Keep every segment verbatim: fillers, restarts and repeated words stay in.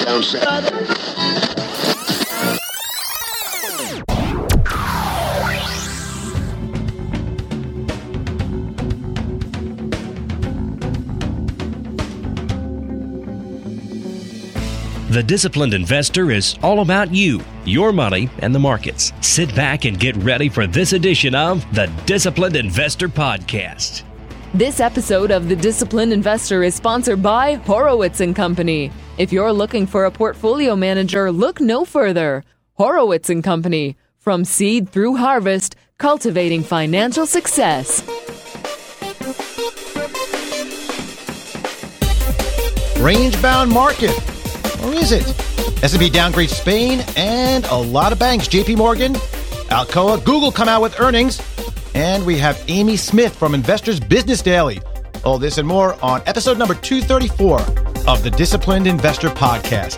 Down south. The Disciplined Investor is all about you, your money, and the markets. Sit back and get ready for this edition of the Disciplined Investor Podcast. This episode of The Disciplined Investor is sponsored by Horowitz and Company. If you're looking for a portfolio manager, look no further. Horowitz and Company. From seed through harvest, cultivating financial success. Range-bound market. Or is it? S and P downgrades Spain and a lot of banks. J P Morgan, Alcoa, Google come out with earnings. And we have Amy Smith from Investors Business Daily. All this and more on episode number two thirty-four of the Disciplined Investor Podcast.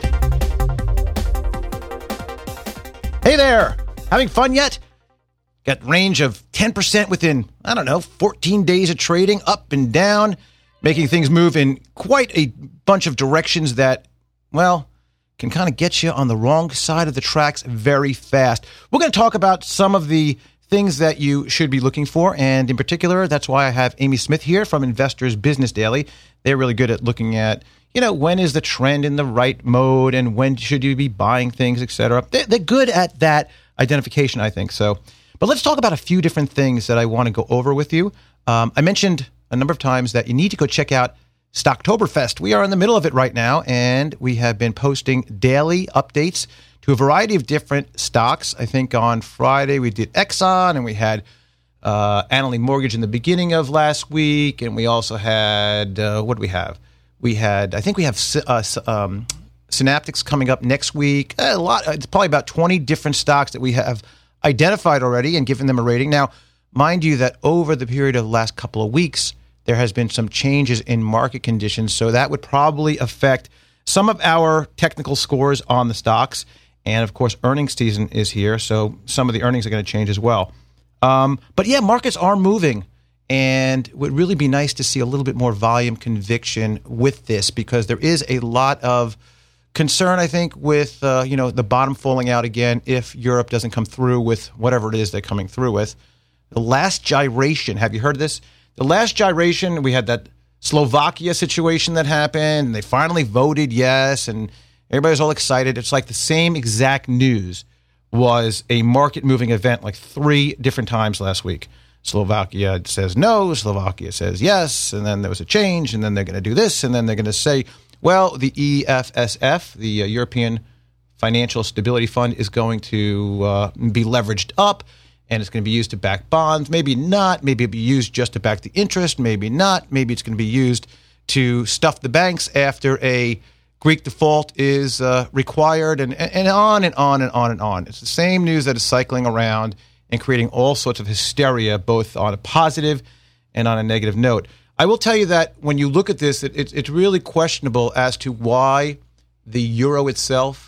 Hey there! Having fun yet? Got range of ten percent within, I don't know, fourteen days of trading, up and down, making things move in quite a bunch of directions that, well, can kind of get you on the wrong side of the tracks very fast. We're going to talk about some of the things that you should be looking for, and in particular, that's why I have Amy Smith here from Investors Business Daily. They're really good at looking at, you know, when is the trend in the right mode, and when should you be buying things, et cetera. They're, they're good at that identification, I think. So, but let's talk about a few different things that I want to go over with you. Um, I mentioned a number of times that you need to go check out Stocktoberfest. We are in the middle of it right now, and we have been posting daily updates to a variety of different stocks. I think on Friday we did Exxon, and we had uh, Annaly Mortgage in the beginning of last week, and we also had, uh, what do we have? We had, I think we have uh, um, Synaptics coming up next week. A lot. It's probably about twenty different stocks that we have identified already and given them a rating. Now, mind you that over the period of the last couple of weeks, there has been some changes in market conditions, so that would probably affect some of our technical scores on the stocks. And, of course, earnings season is here, so some of the earnings are going to change as well. Um, but, yeah, markets are moving, and it would really be nice to see a little bit more volume conviction with this, because there is a lot of concern, I think, with uh, you know the bottom falling out again if Europe doesn't come through with whatever it is they're coming through with. The last gyration, have you heard of this? The last gyration, we had that Slovakia situation that happened, and they finally voted yes, and everybody's all excited. It's like the same exact news was a market-moving event like three different times last week. Slovakia says no, Slovakia says yes, and then there was a change, and then they're going to do this, and then they're going to say, well, the E F S F, the uh, European Financial Stability Fund, is going to uh, be leveraged up, and it's going to be used to back bonds. Maybe not. Maybe it'll be used just to back the interest. Maybe not. Maybe it's going to be used to stuff the banks after a Greek default is uh, required, and, and on and on and on and on. It's the same news that is cycling around and creating all sorts of hysteria, both on a positive and on a negative note. I will tell you that when you look at this, it, it, it's really questionable as to why the euro itself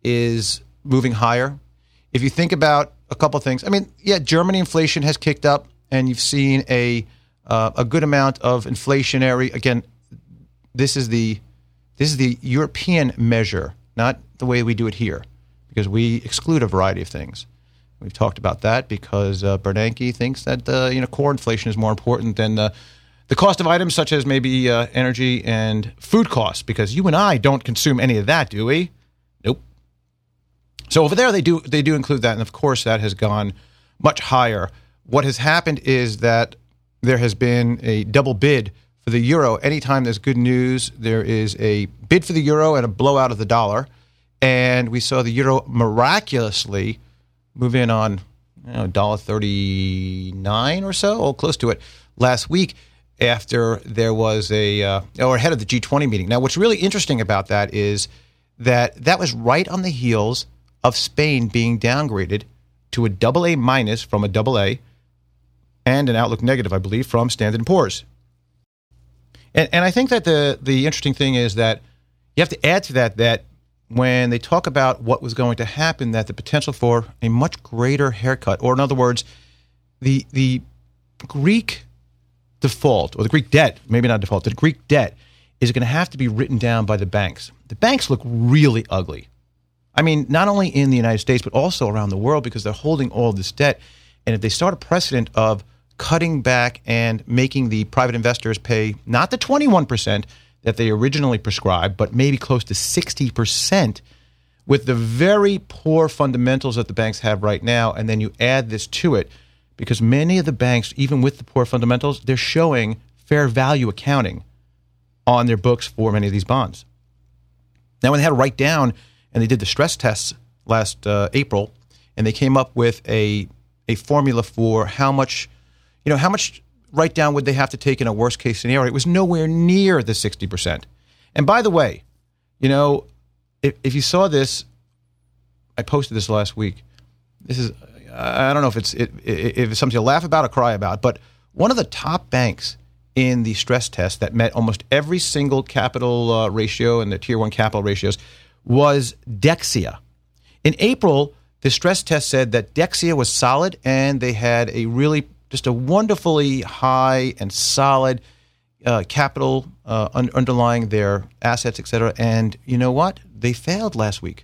is moving higher. If you think about a couple of things, I mean, yeah, Germany inflation has kicked up, and you've seen a uh, a good amount of inflationary. Again, this is the this is the European measure, not the way we do it here, because we exclude a variety of things. We've talked about that because uh, Bernanke thinks that uh, you know core inflation is more important than the the cost of items such as maybe uh, energy and food costs, because you and I don't consume any of that, do we? Nope. So over there, they do they do include that, and of course, that has gone much higher. What has happened is that there has been a double bid for the euro. Anytime there's good news, there is a bid for the euro and a blowout of the dollar, and we saw the euro miraculously move in on you know, one dollar thirty-nine or so, or close to it, last week after there was a, uh, or ahead of the G twenty meeting. Now, what's really interesting about that is that that was right on the heels of Spain being downgraded to a double A minus from a double A and an outlook negative, I believe, from Standard and Poor's. And, and I think that the, the interesting thing is that you have to add to that that when they talk about what was going to happen, that the potential for a much greater haircut, or in other words, the the Greek default, or the Greek debt, maybe not default, the Greek debt is going to have to be written down by the banks. The banks look really ugly. I mean, not only in the United States, but also around the world because they're holding all this debt. And if they start a precedent of cutting back and making the private investors pay not the twenty-one percent that they originally prescribed, but maybe close to sixty percent with the very poor fundamentals that the banks have right now, and then you add this to it, because many of the banks, even with the poor fundamentals, they're showing fair value accounting on their books for many of these bonds. Now, when they had to write down, and they did the stress tests last uh, April, and they came up with a a formula for how much, you know, how much write down would they have to take in a worst case scenario. It was nowhere near the sixty percent. And by the way, you know, if, if you saw this, I posted this last week. This is, I don't know if it's it, if it's something to laugh about or cry about, but one of the top banks in the stress test that met almost every single capital uh, ratio and the tier one capital ratios was Dexia. In April, the stress test said that Dexia was solid and they had a really, just a wonderfully high and solid uh, capital uh, un- underlying their assets, et cetera. And you know what? They failed last week.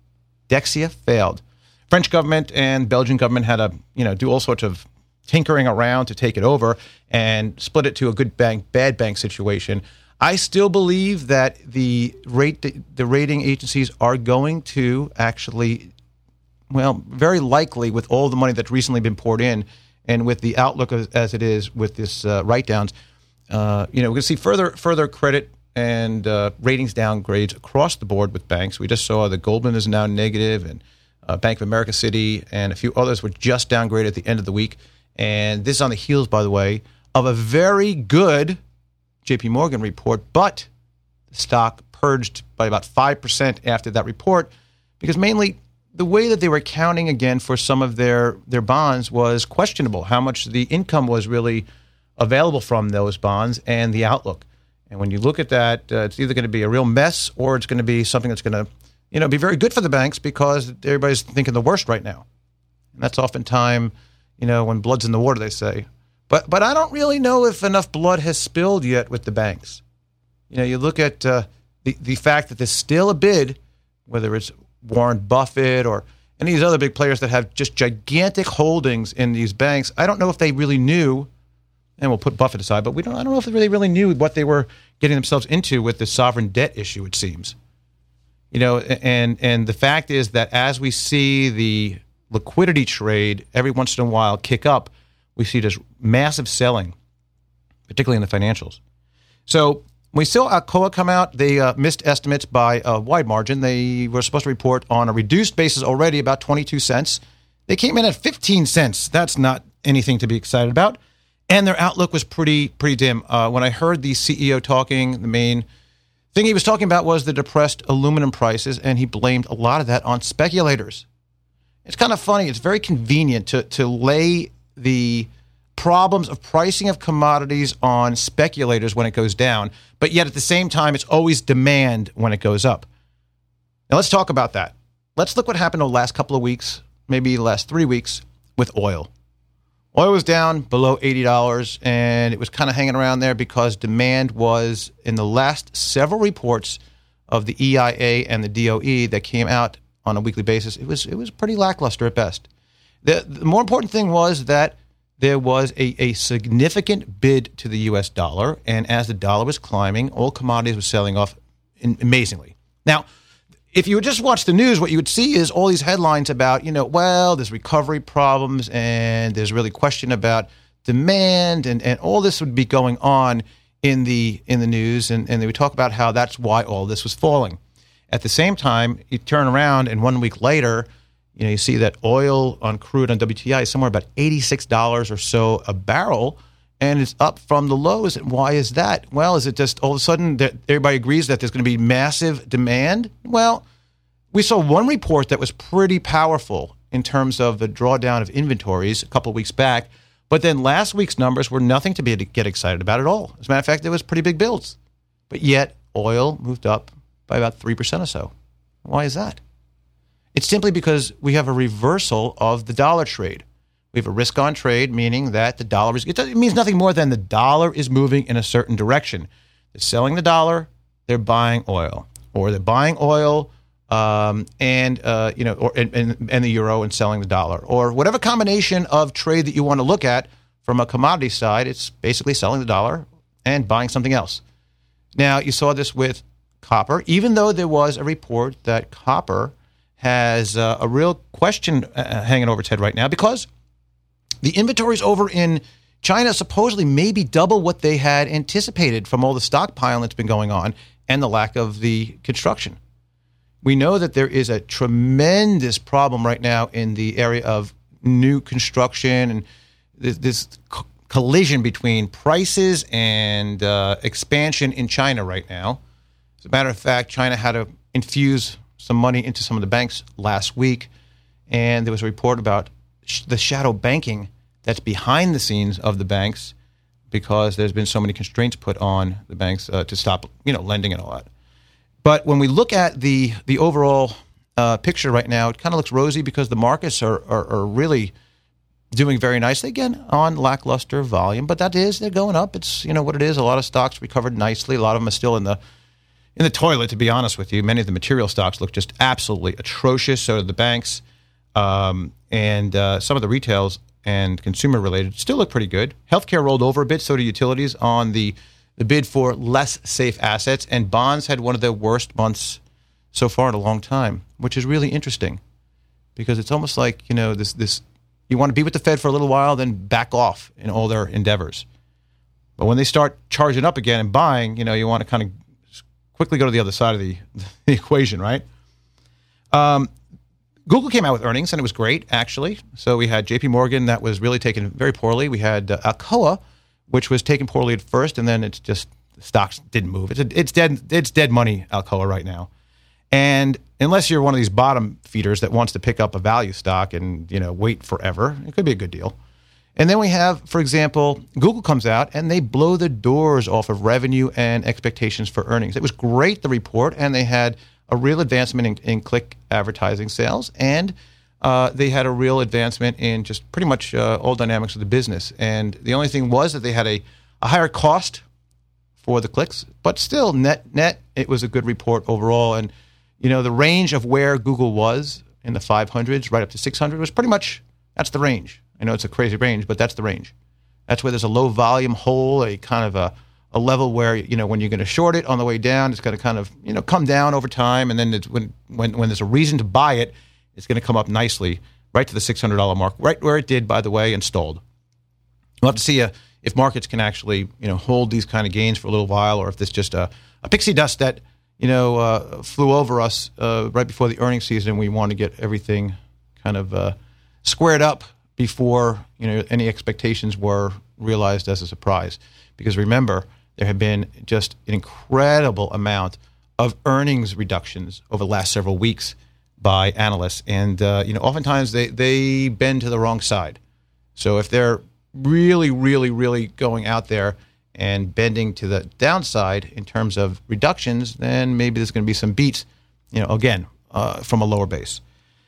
Dexia failed. French government and Belgian government had to, you know, do all sorts of tinkering around to take it over and split it to a good bank, bad bank situation. I still believe that the rate, the rating agencies are going to actually, well, very likely with all the money that's recently been poured in and with the outlook as, as it is with this uh, write-downs, uh, you know, we're going to see further further credit and uh, ratings downgrades across the board with banks. We just saw that Goldman is now negative, and uh, Bank of America City and a few others were just downgraded at the end of the week. And this is on the heels, by the way, of a very good J P Morgan report, but the stock purged by about five percent after that report because mainly the way that they were accounting again for some of their, their bonds was questionable, how much the income was really available from those bonds and the outlook. And when you look at that, uh, it's either going to be a real mess or it's going to be something that's going to, you know, be very good for the banks because everybody's thinking the worst right now. And that's oftentimes, you know, when blood's in the water, they say. But but I don't really know if enough blood has spilled yet with the banks. You know, you look at uh, the, the fact that there's still a bid, whether it's Warren Buffett or any of these other big players that have just gigantic holdings in these banks. I don't know if they really knew, and we'll put Buffett aside, but we don't. I don't know if they really, really knew what they were getting themselves into with the sovereign debt issue, it seems. You know, and and the fact is that as we see the liquidity trade every once in a while kick up, we see just massive selling, particularly in the financials. So we saw Alcoa come out. They uh, missed estimates by a wide margin. They were supposed to report on a reduced basis already about twenty-two cents. They came in at fifteen cents. That's not anything to be excited about. And their outlook was pretty pretty dim. Uh, when I heard the C E O talking, the main thing he was talking about was the depressed aluminum prices, and he blamed a lot of that on speculators. It's kind of funny. It's very convenient to to lay the problems of pricing of commodities on speculators when it goes down, but yet at the same time, it's always demand when it goes up. Now, let's talk about that. Let's look what happened over the last couple of weeks, maybe the last three weeks, with oil. Oil was down below eighty dollars, and it was kind of hanging around there because demand was, in the last several reports of the E I A and the D O E that came out on a weekly basis, it was it was pretty lackluster at best. The, the more important thing was that there was a, a significant bid to the U S dollar, and as the dollar was climbing, all commodities were selling off in, amazingly. Now, if you would just watch the news, what you would see is all these headlines about, you know, well, there's recovery problems, and there's really question about demand, and, and all this would be going on in the in the news, and, and they would talk about how that's why all this was falling. At the same time, you turn around, and one week later, you know, you see that oil on crude on W T I is somewhere about eighty-six dollars or so a barrel, and it's up from the lows. And why is that? Well, is it just all of a sudden that everybody agrees that there's going to be massive demand? Well, we saw one report that was pretty powerful in terms of the drawdown of inventories a couple of weeks back, but then last week's numbers were nothing to be to get excited about at all. As a matter of fact, there was pretty big builds, but yet oil moved up by about three percent or so. Why is that? It's simply because we have a reversal of the dollar trade. We have a risk-on trade, meaning that the dollar is, it means nothing more than the dollar is moving in a certain direction. They're selling the dollar, they're buying oil, or they're buying oil um, and uh, you know, or and, and, and the euro and selling the dollar, or whatever combination of trade that you want to look at from a commodity side. It's basically selling the dollar and buying something else. Now, you saw this with copper, even though there was a report that copper has uh, a real question uh, hanging over its head right now, because the inventories over in China supposedly maybe double what they had anticipated from all the stockpiling that's been going on and the lack of the construction. We know that there is a tremendous problem right now in the area of new construction, and this, this co- collision between prices and uh, expansion in China right now. As a matter of fact, China had to infuse some money into some of the banks last week, and there was a report about sh- the shadow banking that's behind the scenes of the banks, because there's been so many constraints put on the banks uh, to stop, you know, lending and all that. But when we look at the the overall uh, picture right now, it kind of looks rosy because the markets are, are are really doing very nicely, again, on lackluster volume. But that is, they're going up. It's, you know, what it is. A lot of stocks recovered nicely. A lot of them are still in the in the toilet, to be honest with you. Many of the material stocks look just absolutely atrocious. So do the banks, um, and uh, some of the retails and consumer-related still look pretty good. Healthcare rolled over a bit, so do utilities on the, the bid for less safe assets. And bonds had one of their worst months so far in a long time, which is really interesting, because it's almost like, you know, this this you want to be with the Fed for a little while, then back off in all their endeavors. But when they start charging up again and buying, you know, you want to kind of quickly go to the other side of the, the equation, right? Um, Google came out with earnings, and it was great, actually. So we had J P Morgan that was really taken very poorly. We had uh, Alcoa, which was taken poorly at first, and then it's just the stocks didn't move. It's a, it's dead. It's dead money, Alcoa, right now. And unless you're one of these bottom feeders that wants to pick up a value stock and, you know, wait forever, it could be a good deal. And then we have, for example, Google comes out and they blow the doors off of revenue and expectations for earnings. It was great, the report, and they had a real advancement in, in click advertising sales, and uh, they had a real advancement in just pretty much uh, all dynamics of the business. And the only thing was that they had a, a higher cost for the clicks, but still, net net, it was a good report overall. And, you know, the range of where Google was in the five hundreds right up to six hundred was pretty much, that's the range. I know it's a crazy range, but that's the range. That's where there's a low volume hole, a kind of a a level where, you know, when you're going to short it on the way down, it's going to kind of, you know, come down over time. And then it's when, when, when there's a reason to buy it, it's going to come up nicely right to the six hundred dollars mark, right where it did, by the way, and stalled. We'll have to see uh, if markets can actually, you know, hold these kind of gains for a little while, or if this just a, a pixie dust that, you know, uh, flew over us uh, right before the earnings season. We want to get everything kind of uh, squared up before, you know, any expectations were realized as a surprise. Because remember, there have been just an incredible amount of earnings reductions over the last several weeks by analysts. And, uh, you know, oftentimes they, they bend to the wrong side. So if they're really, really, really going out there and bending to the downside in terms of reductions, then maybe there's going to be some beats, you know, again, uh, from a lower base.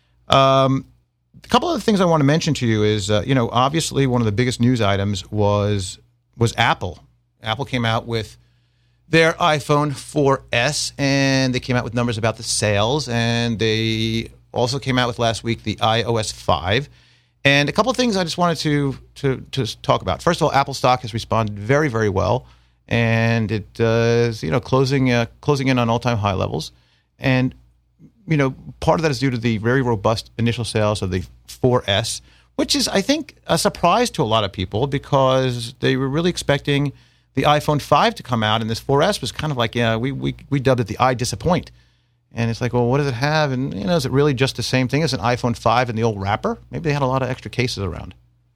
Um, a couple of things I want to mention to you is, uh, you know, obviously one of the biggest news items was was Apple. Apple came out with their iPhone four S, and they came out with numbers about the sales, and they also came out with last week the i O S five. And a couple of things I just wanted to to to talk about. First of all, Apple stock has responded very, very well, and it uh, is, you know, closing uh, closing in on all-time high levels. And, you know, part of that is due to the very robust initial sales of the four S, which is, I think, a surprise to a lot of people, because they were really expecting the iPhone five to come out, and this four S was kind of like, yeah, we we we dubbed it the I disappoint. And it's like, well, what does it have? And, you know, is it really just the same thing as an iPhone five in the old wrapper? Maybe they had a lot of extra cases around.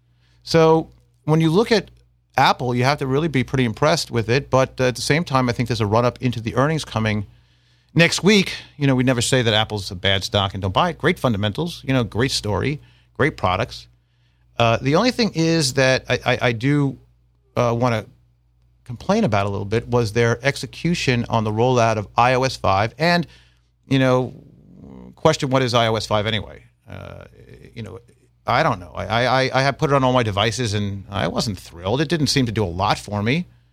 So when you look at Apple, you have to really be pretty impressed with it. But uh, at the same time, I think there's a run-up into the earnings coming next week. You know, we never say that Apple's a bad stock and don't buy it. Great fundamentals, you know, great story, great products. Uh, the only thing is that I, I, I do uh, want to complain about a little bit was their execution on the rollout of i O S five. And, you know, question, what is i O S five anyway? Uh, you know, I don't know. I, I, I have put it on all my devices, and I wasn't thrilled. It didn't seem to do a lot for me.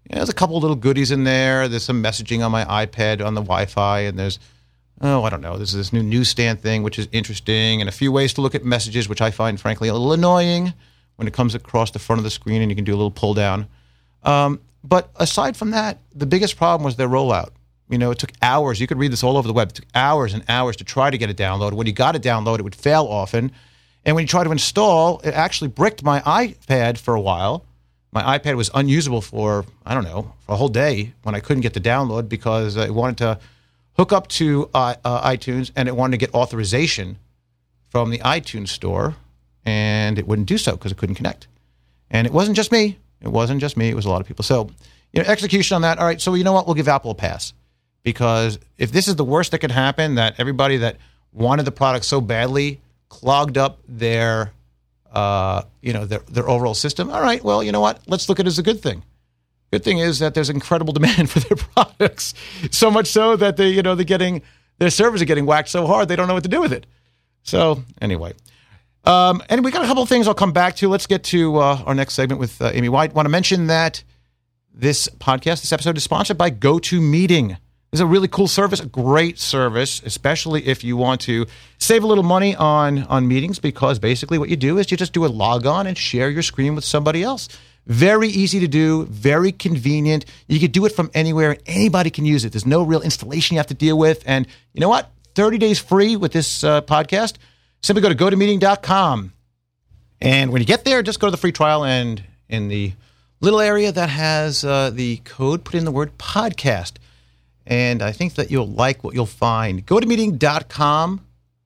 Yeah, there's a couple little goodies in there. There's some messaging on my iPad on the Wi-Fi, and there's, oh, I don't know, there's this new newsstand thing, which is interesting, and a few ways to look at messages, which I find, frankly, a little annoying when it comes across the front of the screen and you can do a little pull down. Um, but aside from that, the biggest problem was their rollout. You know, it took hours. You could read this all over the web. It took hours and hours to try to get it downloaded. When you got it downloaded, it would fail often. And when you try to install, it actually bricked my iPad for a while. My iPad was unusable for, I don't know, for a whole day when I couldn't get the download because it wanted to hook up to uh, uh, iTunes and it wanted to get authorization from the iTunes store, and it wouldn't do so because it couldn't connect. And it wasn't just me. It wasn't just me. It was a lot of people. So, you know, execution on that. All right, so you know what? We'll give Apple a pass because if this is the worst that could happen, that everybody that wanted the product so badly clogged up their, uh, you know, their, their overall system. All right, well, you know what? Let's look at it as a good thing. Good thing is that there's incredible demand for their products, so much so that they, you know, they're getting their servers are getting whacked so hard they don't know what to do with it. So anyway, um, and we got a couple of things I'll come back to. Let's get to uh, our next segment with uh, Amy White. Want to mention that this podcast, this episode, is sponsored by GoToMeeting. It's a really cool service, a great service, especially if you want to save a little money on, on meetings, because basically what you do is you just do a log on and share your screen with somebody else. Very easy to do, very convenient. You can do it from anywhere, and anybody can use it. There's no real installation you have to deal with. And you know what? thirty days free with this uh, podcast. Simply go to go to meeting dot com. And when you get there, just go to the free trial, and in the little area that has uh, the code, put in the word podcast. And I think that you'll like what you'll find. go to meeting dot com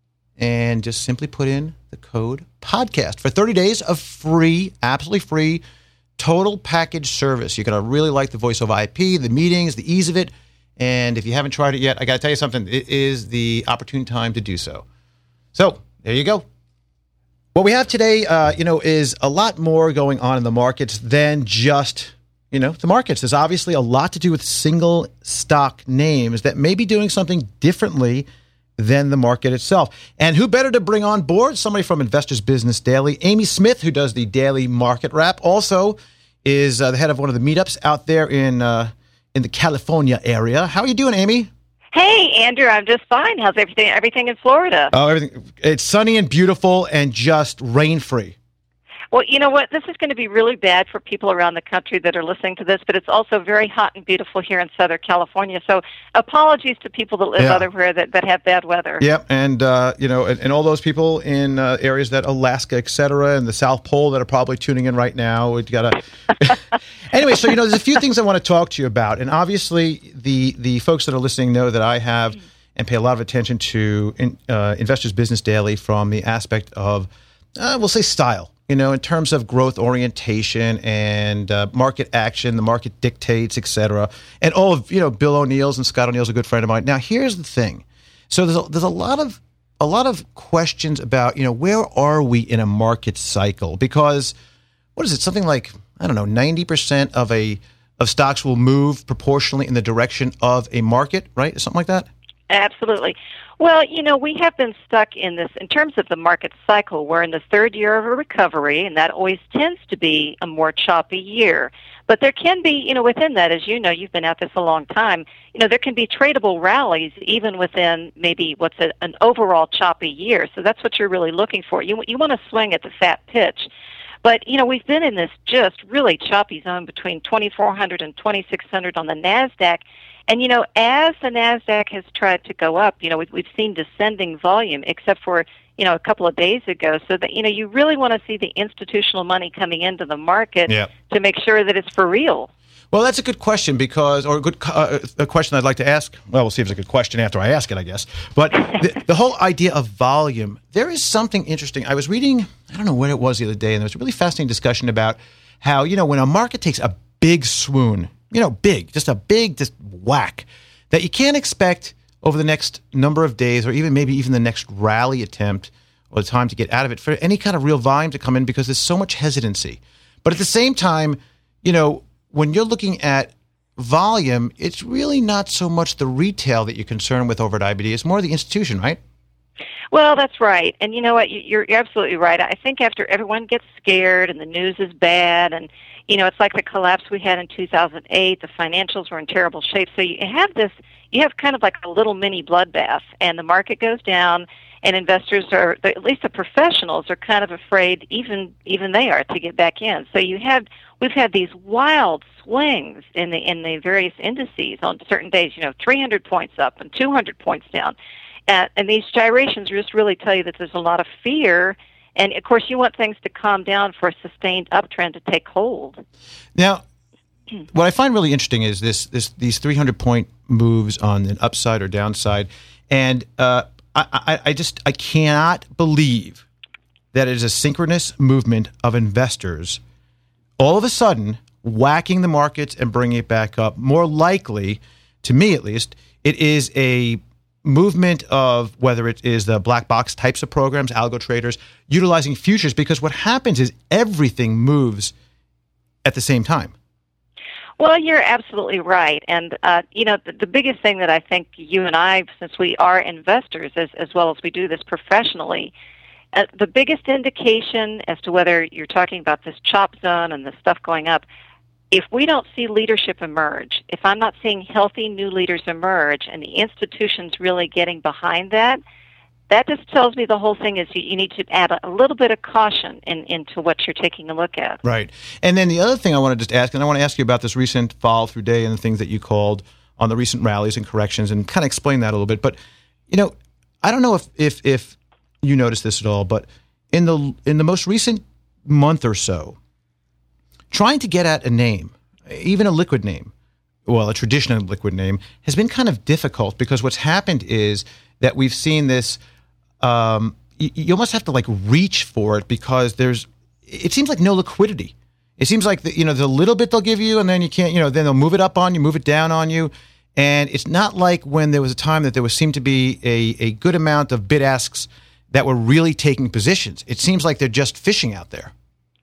and just simply put in the code podcast for thirty days of free, absolutely free, total package service. You're going to really like the voice over I P, the meetings, the ease of it. And if you haven't tried it yet, I got to tell you something. It is the opportune time to do so. So there you go. What we have today, uh, you know, is a lot more going on in the markets than just, you know, the markets. There's obviously a lot to do with single stock names that may be doing something differently than the market itself. And who better to bring on board? Somebody from Investors Business Daily. Amy Smith, who does the daily market wrap, also is uh, the head of one of the meetups out there in uh, in the California area. How are you doing, Amy? Hey, Andrew, I'm just fine. How's everything? Everything in Florida? Oh, everything. It's sunny and beautiful and just rain-free. Well, you know what? This is going to be really bad for people around the country that are listening to this, but it's also very hot and beautiful here in Southern California. So apologies to people that live yeah. everywhere that, that have bad weather. Yep, and, uh, you know, and, and all those people in uh, areas that Alaska, et cetera, and the South Pole that are probably tuning in right now. We gotta. Anyway, so, you know, there's a few things I want to talk to you about. And obviously, the, the folks that are listening know that I have and pay a lot of attention to in, uh, Investors Business Daily from the aspect of, uh, we'll say, style. You know, in terms of growth orientation and uh, market action, the market dictates, et cetera. And all of, you know, Bill O'Neill's and Scott O'Neill's a good friend of mine. Now, here's the thing. So there's a, there's a lot of a lot of questions about, you know, where are we in a market cycle? Because what is it? Something like, I don't know, ninety percent of a of stocks will move proportionally in the direction of a market, right? Something like that? Absolutely. Well, you know, we have been stuck in this, in terms of the market cycle, we're in the third year of a recovery, and that always tends to be a more choppy year. But there can be, you know, within that, as you know, you've been at this a long time, you know, there can be tradable rallies even within maybe what's a, an overall choppy year. So that's what you're really looking for. You, you want to swing at the fat pitch. But, you know, we've been in this just really choppy zone between twenty-four hundred and twenty-six hundred on the NASDAQ. And, you know, as the NASDAQ has tried to go up, you know, we've, we've seen descending volume, except for, you know, a couple of days ago. So that, you know, you really want to see the institutional money coming into the market yeah. to make sure that it's for real. Well, that's a good question because, or a good uh, a question I'd like to ask. Well, we'll see if it's a good question after I ask it, I guess. But the, the whole idea of volume, there is something interesting. I was reading, I don't know when it was the other day, and there was a really fascinating discussion about how, you know, when a market takes a big swoon, you know, big, just a big, just whack, that you can't expect over the next number of days or even maybe even the next rally attempt or the time to get out of it for any kind of real volume to come in because there's so much hesitancy. But at the same time, you know, when you're looking at volume, it's really not so much the retail that you're concerned with over at I B D. It's more the institution, right? Well, that's right. And you know what? You're, you're absolutely right. I think after everyone gets scared and the news is bad, and, you know, it's like the collapse we had in two thousand eight, the financials were in terrible shape. So you have this, you have kind of like a little mini bloodbath, and the market goes down, and investors are, at least the professionals, are kind of afraid, even even they are, to get back in. So you have, we've had these wild swings in the in the various indices on certain days, you know, three hundred points up and two hundred points down. Uh, and these gyrations just really tell you that there's a lot of fear. And, of course, you want things to calm down for a sustained uptrend to take hold. Now, what I find really interesting is this, this these three hundred point moves on an upside or downside. And uh, I, I, I just I cannot believe that it is a synchronous movement of investors all of a sudden whacking the markets and bringing it back up. More likely, to me at least, it is a movement of whether it is the black box types of programs, algo traders, utilizing futures, because what happens is everything moves at the same time. Well, you're absolutely right. And, uh, you know, the, the biggest thing that I think you and I, since we are investors as, as well as we do this professionally, uh, the biggest indication as to whether you're talking about this chop zone and the stuff going up, if we don't see leadership emerge, if I'm not seeing healthy new leaders emerge and the institutions really getting behind that, that just tells me the whole thing is you, you need to add a, a little bit of caution in, into what you're taking a look at. Right. And then the other thing I want to just ask, and I want to ask you about this recent follow-through day and the things that you called on the recent rallies and corrections, and kind of explain that a little bit. But, you know, I don't know if, if, if you noticed this at all, but in the in the most recent month or so, trying to get at a name, even a liquid name, well, a traditional liquid name, has been kind of difficult because what's happened is that we've seen this, um, you, you almost have to like reach for it because there's, it seems like no liquidity. It seems like, the, you know, the little bit they'll give you and then you can't, you know, then they'll move it up on you, move it down on you. And it's not like when there was a time that there was seemed to be a, a good amount of bid asks that were really taking positions. It seems like they're just fishing out there.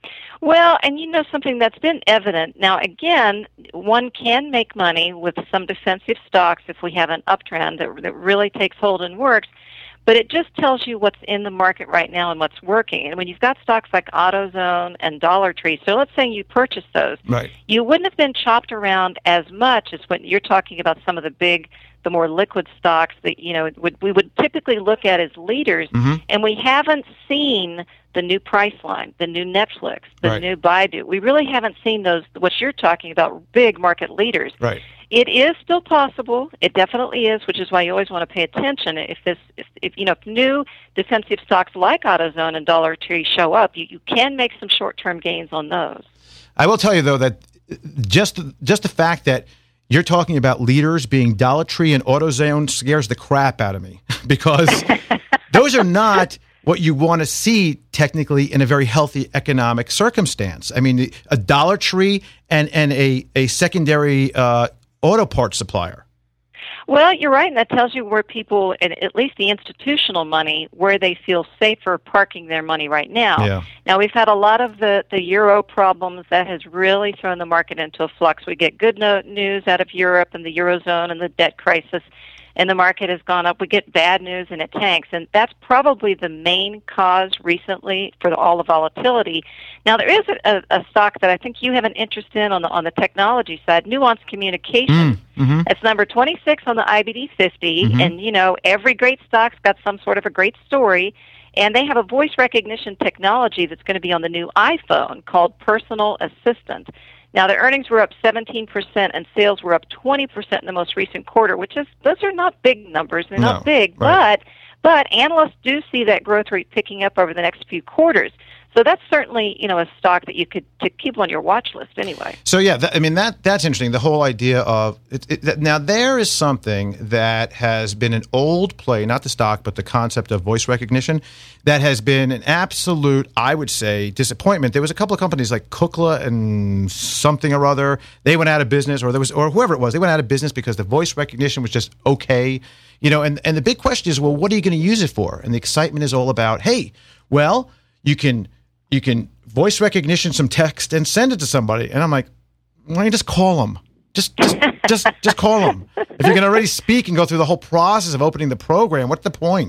Well, and you know something that's been evident. Now, again, one can make money with some defensive stocks if we have an uptrend that, that really takes hold and works, but it just tells you what's in the market right now and what's working. And when you've got stocks like AutoZone and Dollar Tree, so let's say you purchase those, right, you wouldn't have been chopped around as much as when you're talking about some of the big, the more liquid stocks that, you know, would, we would typically look at as leaders, mm-hmm. and we haven't seen the new Priceline, the new Netflix, the right. new Baidu. We really haven't seen those, what you're talking about, big market leaders. Right. It is still possible. It definitely is, which is why you always want to pay attention. If this, if, if you know, if new defensive stocks like AutoZone and Dollar Tree show up, you, you can make some short-term gains on those. I will tell you though that just just the fact that you're talking about leaders being Dollar Tree and AutoZone scares the crap out of me because those are not what you want to see technically in a very healthy economic circumstance. I mean, a Dollar Tree and, and a, a secondary uh, auto parts supplier. Well, you're right, and that tells you where people, at least the institutional money, where they feel safer parking their money right now. Yeah. Now, we've had a lot of the, the euro problems that has really thrown the market into a flux. We get good no- news out of Europe and the Eurozone and the debt crisis, and the market has gone up. We get bad news and it tanks, and that's probably the main cause recently for the, all the volatility. Now, there is a, a, a stock that I think you have an interest in on the on the technology side, Nuance Communications. Mm, mm-hmm. It's number twenty-six on the I B D fifty, mm-hmm. and, you know, every great stock's got some sort of a great story, and they have a voice recognition technology that's going to be on the new iPhone called Personal Assistant. Now, the earnings were up seventeen percent and sales were up twenty percent in the most recent quarter, which is, those are not big numbers. They're no, not big, right. but but analysts do see that growth rate picking up over the next few quarters. So that's certainly, you know, a stock that you could to keep on your watch list anyway. So, yeah, that, I mean, that that's interesting, the whole idea of it, it, that, now, there is something that has been an old play, not the stock, but the concept of voice recognition, that has been an absolute, I would say, disappointment. There was a couple of companies like Kukla and something or other. They went out of business, or there was, or whoever it was, they went out of business because the voice recognition was just okay. You know, and, and the big question is, well, what are you going to use it for? And the excitement is all about, hey, well, you can you can voice recognition some text and send it to somebody. And I'm like, why don't you just call them? Just just just, just call them. If you can already speak and go through the whole process of opening the program, what's the point?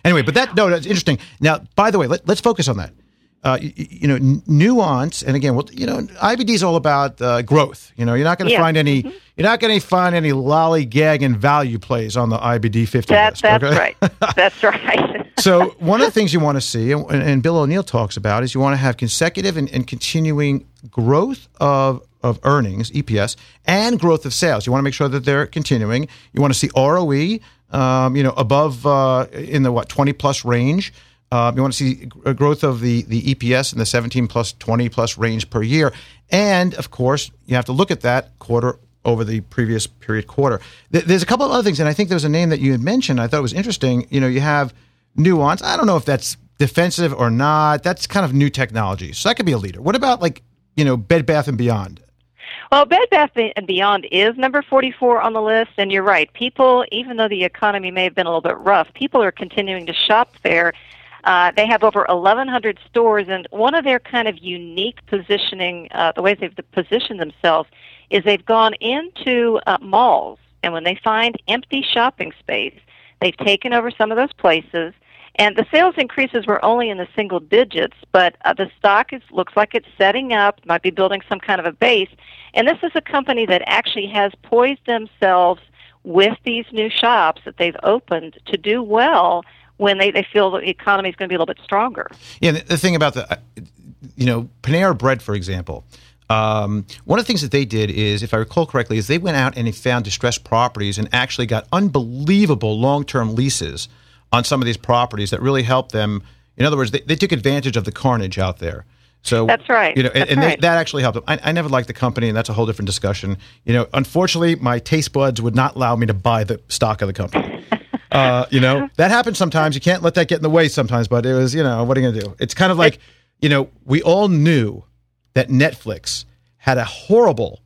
Anyway, but that no, that's interesting. Now, by the way, let, let's focus on that. Uh, you, you know, n- nuance, and again, well, you know, I B D is all about uh, growth. You know, you're not going to yeah. find any, mm-hmm. you're not going to find any lollygag and value plays on the I B D fifty that, list. That's okay? right. That's right. So one of the things you want to see, and, and Bill O'Neill talks about, is you want to have consecutive and, and continuing growth of of earnings, E P S, and growth of sales. You want to make sure that they're continuing. You want to see R O E, um, you know, above uh, in the what twenty plus range. Um, you want to see a growth of the, the E P S in the seventeen plus, twenty plus range per year. And, of course, you have to look at that quarter over the previous period quarter. Th- there's a couple of other things, and I think there was a name that you had mentioned. I thought it was interesting. You know, you have Nuance. I don't know if that's defensive or not. That's kind of new technology. So that could be a leader. What about, like, you know, Bed Bath and Beyond? Well, Bed Bath and Beyond is number forty-four on the list, and you're right. People, even though the economy may have been a little bit rough, people are continuing to shop there. Uh, they have over eleven hundred stores, and one of their kind of unique positioning, uh, the ways they've positioned themselves, is they've gone into uh, malls, and when they find empty shopping space, they've taken over some of those places, and the sales increases were only in the single digits, but uh, the stock is, looks like it's setting up, might be building some kind of a base, and this is a company that actually has poised themselves with these new shops that they've opened to do well when they, they feel the economy is going to be a little bit stronger. Yeah, the, the thing about the, you know, Panera Bread, for example, um, one of the things that they did is, if I recall correctly, is they went out and they found distressed properties and actually got unbelievable long-term leases on some of these properties that really helped them. In other words, they, they took advantage of the carnage out there. So that's right. You know, and, that's and right. they, that actually helped them. I, I never liked the company, and that's a whole different discussion. You know, unfortunately, my taste buds would not allow me to buy the stock of the company. Uh, you know, that happens sometimes. You can't let that get in the way sometimes, but it was, you know, what are you going to do? It's kind of like, you know, we all knew that Netflix had a horrible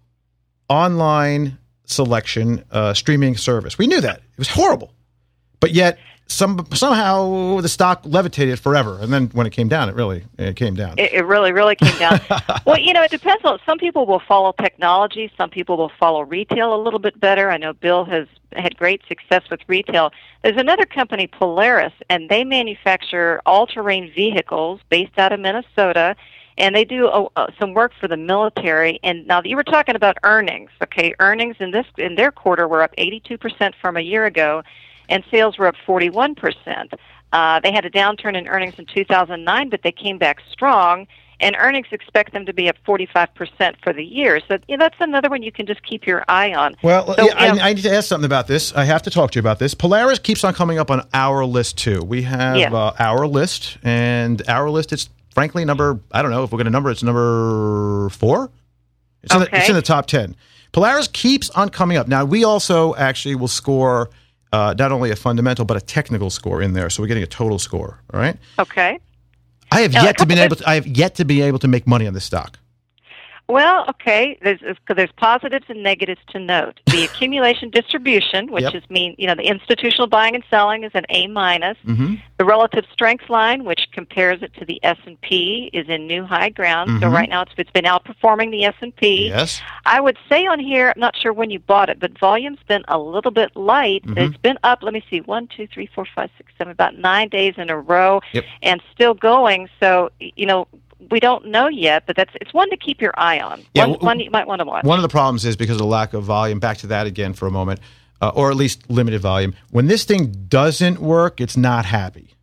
online selection uh, streaming service. We knew that. It was horrible. But yet, some somehow the stock levitated forever. And then when it came down, it really it came down. It, it really, really came down. Well, you know, it depends on, some people will follow technology. Some people will follow retail a little bit better. I know Bill has had great success with retail. There's another company, Polaris, and they manufacture all-terrain vehicles based out of Minnesota, and they do uh, uh, some work for the military. And now you were talking about earnings, okay? Earnings in this in their quarter were up eighty-two percent from a year ago, and sales were up forty-one percent. Uh, they had a downturn in earnings in two thousand nine, but they came back strong, and earnings expect them to be up forty-five percent for the year. So you know, that's another one you can just keep your eye on. Well, so, yeah, I, you know, I need to ask something about this. I have to talk to you about this. Polaris keeps on coming up on our list, too. We have yeah. uh, our list, and our list is, frankly, number, I don't know if we're going to number, it's number four? It's, okay. in the, it's in the top ten. Polaris keeps on coming up. Now, we also actually will score uh, not only a fundamental, but a technical score in there. So we're getting a total score, all right? Okay. I have Now, yet to be couple- able to, I have yet to be able to make money on this stock. Well, okay. There's there's positives and negatives to note. The accumulation distribution, which Yep. is mean you know the institutional buying and selling, is an A minus. Mm-hmm. The relative strength line, which compares it to the S and P, is in new high ground. So Mhm. right now it's it's been outperforming the S and P. Yes. I would say on here, I'm not sure when you bought it, but volume's been a little bit light. Mhm. It's been up. Let me see, one, two, three, four, five, six, seven, about nine days in a row, Yep. and still going. So you know. We don't know yet, but that's it's one to keep your eye on. Yeah, one, w- one you might want to watch. One of the problems is because of the lack of volume. Back to that again for a moment, uh, or at least limited volume. When this thing doesn't work, it's not happy.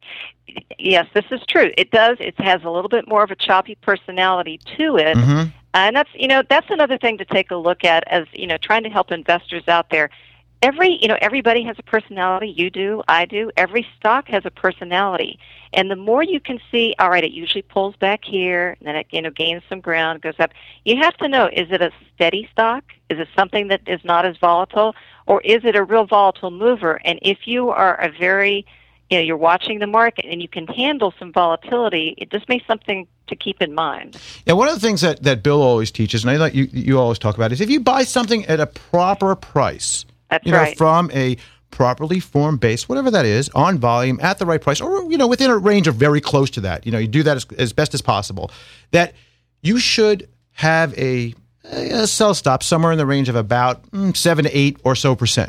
Yes, this is true. It does. It has a little bit more of a choppy personality to it, Mhm. and that's you know that's another thing to take a look at as you know trying to help investors out there. Every you know everybody has a personality. You do, I do. Every stock has a personality, and the more you can see, all right, it usually pulls back here, and then it you know gains some ground, goes up. You have to know: is it a steady stock? Is it something that is not as volatile, or is it a real volatile mover? And if you are a very you know, you're watching the market and you can handle some volatility, it just may something to keep in mind. Yeah, one of the things that, that Bill always teaches, and I like you, you always talk about, is if you buy something at a proper price, That's you know, right. from a properly formed base, whatever that is, on volume, at the right price, or, you know, within a range of very close to that, you know, you do that as, as best as possible, that you should have a, a sell stop somewhere in the range of about mm, seven to eight or so percent.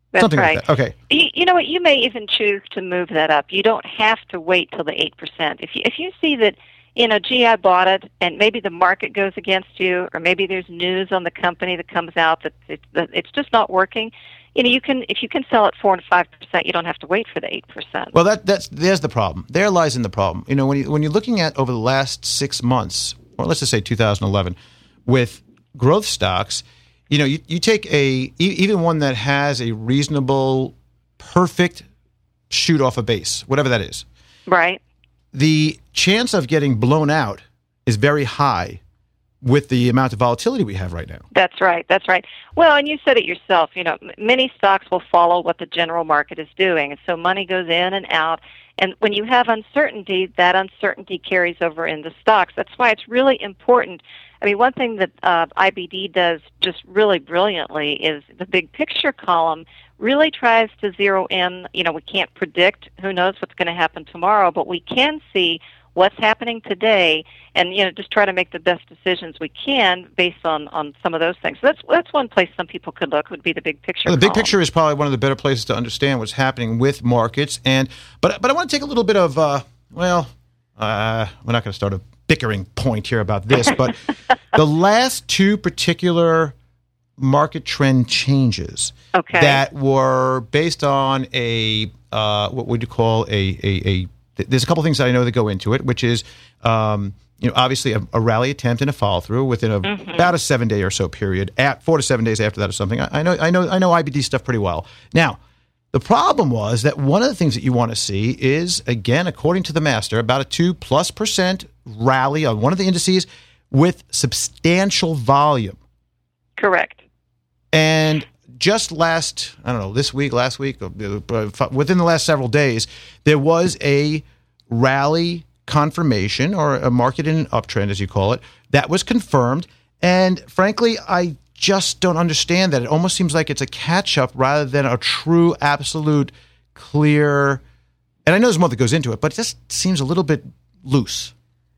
That's Something right. like that. Okay. You, you know what? You may even choose to move that up. You don't have to wait till the eight percent. If you, if you see that, you know, gee, I bought it, and maybe the market goes against you, or maybe there's news on the company that comes out that it's, that it's just not working, you know, you can if you can sell at four and five percent, you don't have to wait for the eight percent. Well, that that's there's the problem. There lies in the problem. You know, when you when you're looking at over the last six months, or let's just say two thousand eleven, with growth stocks, you know, you, you take a even one that has a reasonable, perfect shoot off a base, whatever that is. Right. The chance of getting blown out is very high with the amount of volatility we have right now. That's right. That's right. Well, and you said it yourself. You know, many stocks will follow what the general market is doing, and so money goes in and out. And when you have uncertainty, that uncertainty carries over into stocks. That's why it's really important. I mean, one thing that uh, I B D does just really brilliantly is the big picture column really tries to zero in. You know, we can't predict, who knows what's going to happen tomorrow, but we can see what's happening today and, you know, just try to make the best decisions we can based on, on some of those things. So that's that's one place some people could look, would be the big picture. Well, the big column. picture is probably one of the better places to understand what's happening with markets. And but but I want to take a little bit of, uh, well, uh, we're not going to start a bickering point here about this, but the last two particular market trend changes okay. that were based on a, uh, what would you call a, a, a there's a couple things that I know that go into it, which is, um, you know, obviously a, a rally attempt and a follow through within a, mm-hmm. about a seven day or so period, at four to seven days after that or something. I, I know, I know, I know I B D stuff pretty well. Now, the problem was that one of the things that you want to see is, again, according to the master, about a two plus percent rally on one of the indices with substantial volume. Correct. And just last, I don't know, this week, last week, within the last several days, there was a rally confirmation or a market in an uptrend, as you call it, that was confirmed. And frankly, I just don't understand that. It almost seems like it's a catch-up rather than a true, absolute, clear, and I know there's more that goes into it, but it just seems a little bit loose.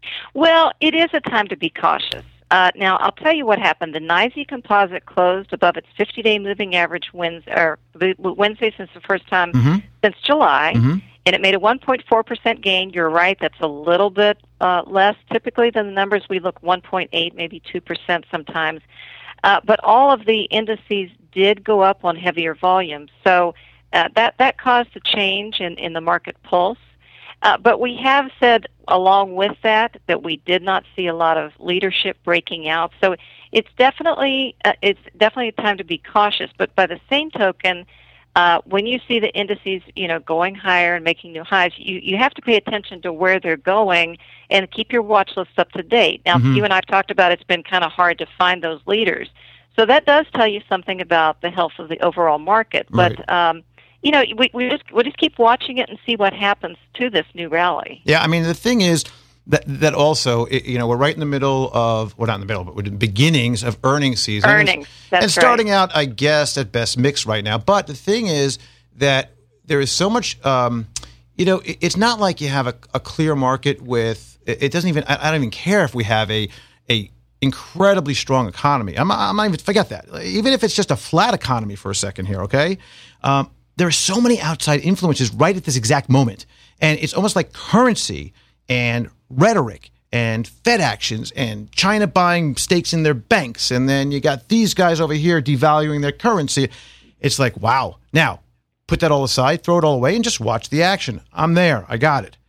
Well, it is a time to be cautious. Uh, now, I'll tell you what happened. The NYSE Composite closed above its fifty-day moving average Wednesday, or Wednesday since the first time mm-hmm. since July, mm-hmm. and it made a one point four percent gain. You're right, that's a little bit uh, less typically than the numbers. We look one point eight, maybe two percent sometimes. Uh, but all of the indices did go up on heavier volume. So uh, that, that caused a change in, in the market pulse. Uh, but we have said along with that that we did not see a lot of leadership breaking out. So it's definitely uh, it's definitely a time to be cautious. But by the same token, uh, when you see the indices, you know, going higher and making new highs, you, you have to pay attention to where they're going and keep your watch list up to date. Now, mm-hmm. you and I have talked about it's been kind of hard to find those leaders. So that does tell you something about the health of the overall market. Right. But um, you know, we we just we just keep watching it and see what happens to this new rally. Yeah, I mean, the thing is that that also, you know, we're right in the middle of, well, not in the middle, but we're in the beginnings of earnings season. Earnings, that's and starting right. out, I guess, at best mixed right now. But the thing is that there is so much, um, you know, it, it's not like you have a, a clear market with. It, it doesn't even. I, I don't even care if we have a a incredibly strong economy. I'm, I'm not even forget that. Even if it's just a flat economy for a second here, okay. Um, There are so many outside influences right at this exact moment. And it's almost like currency and rhetoric and Fed actions and China buying stakes in their banks. And then you got these guys over here devaluing their currency. It's like, wow. Now, put that all aside, throw it all away, and just watch the action. I'm there. I got it.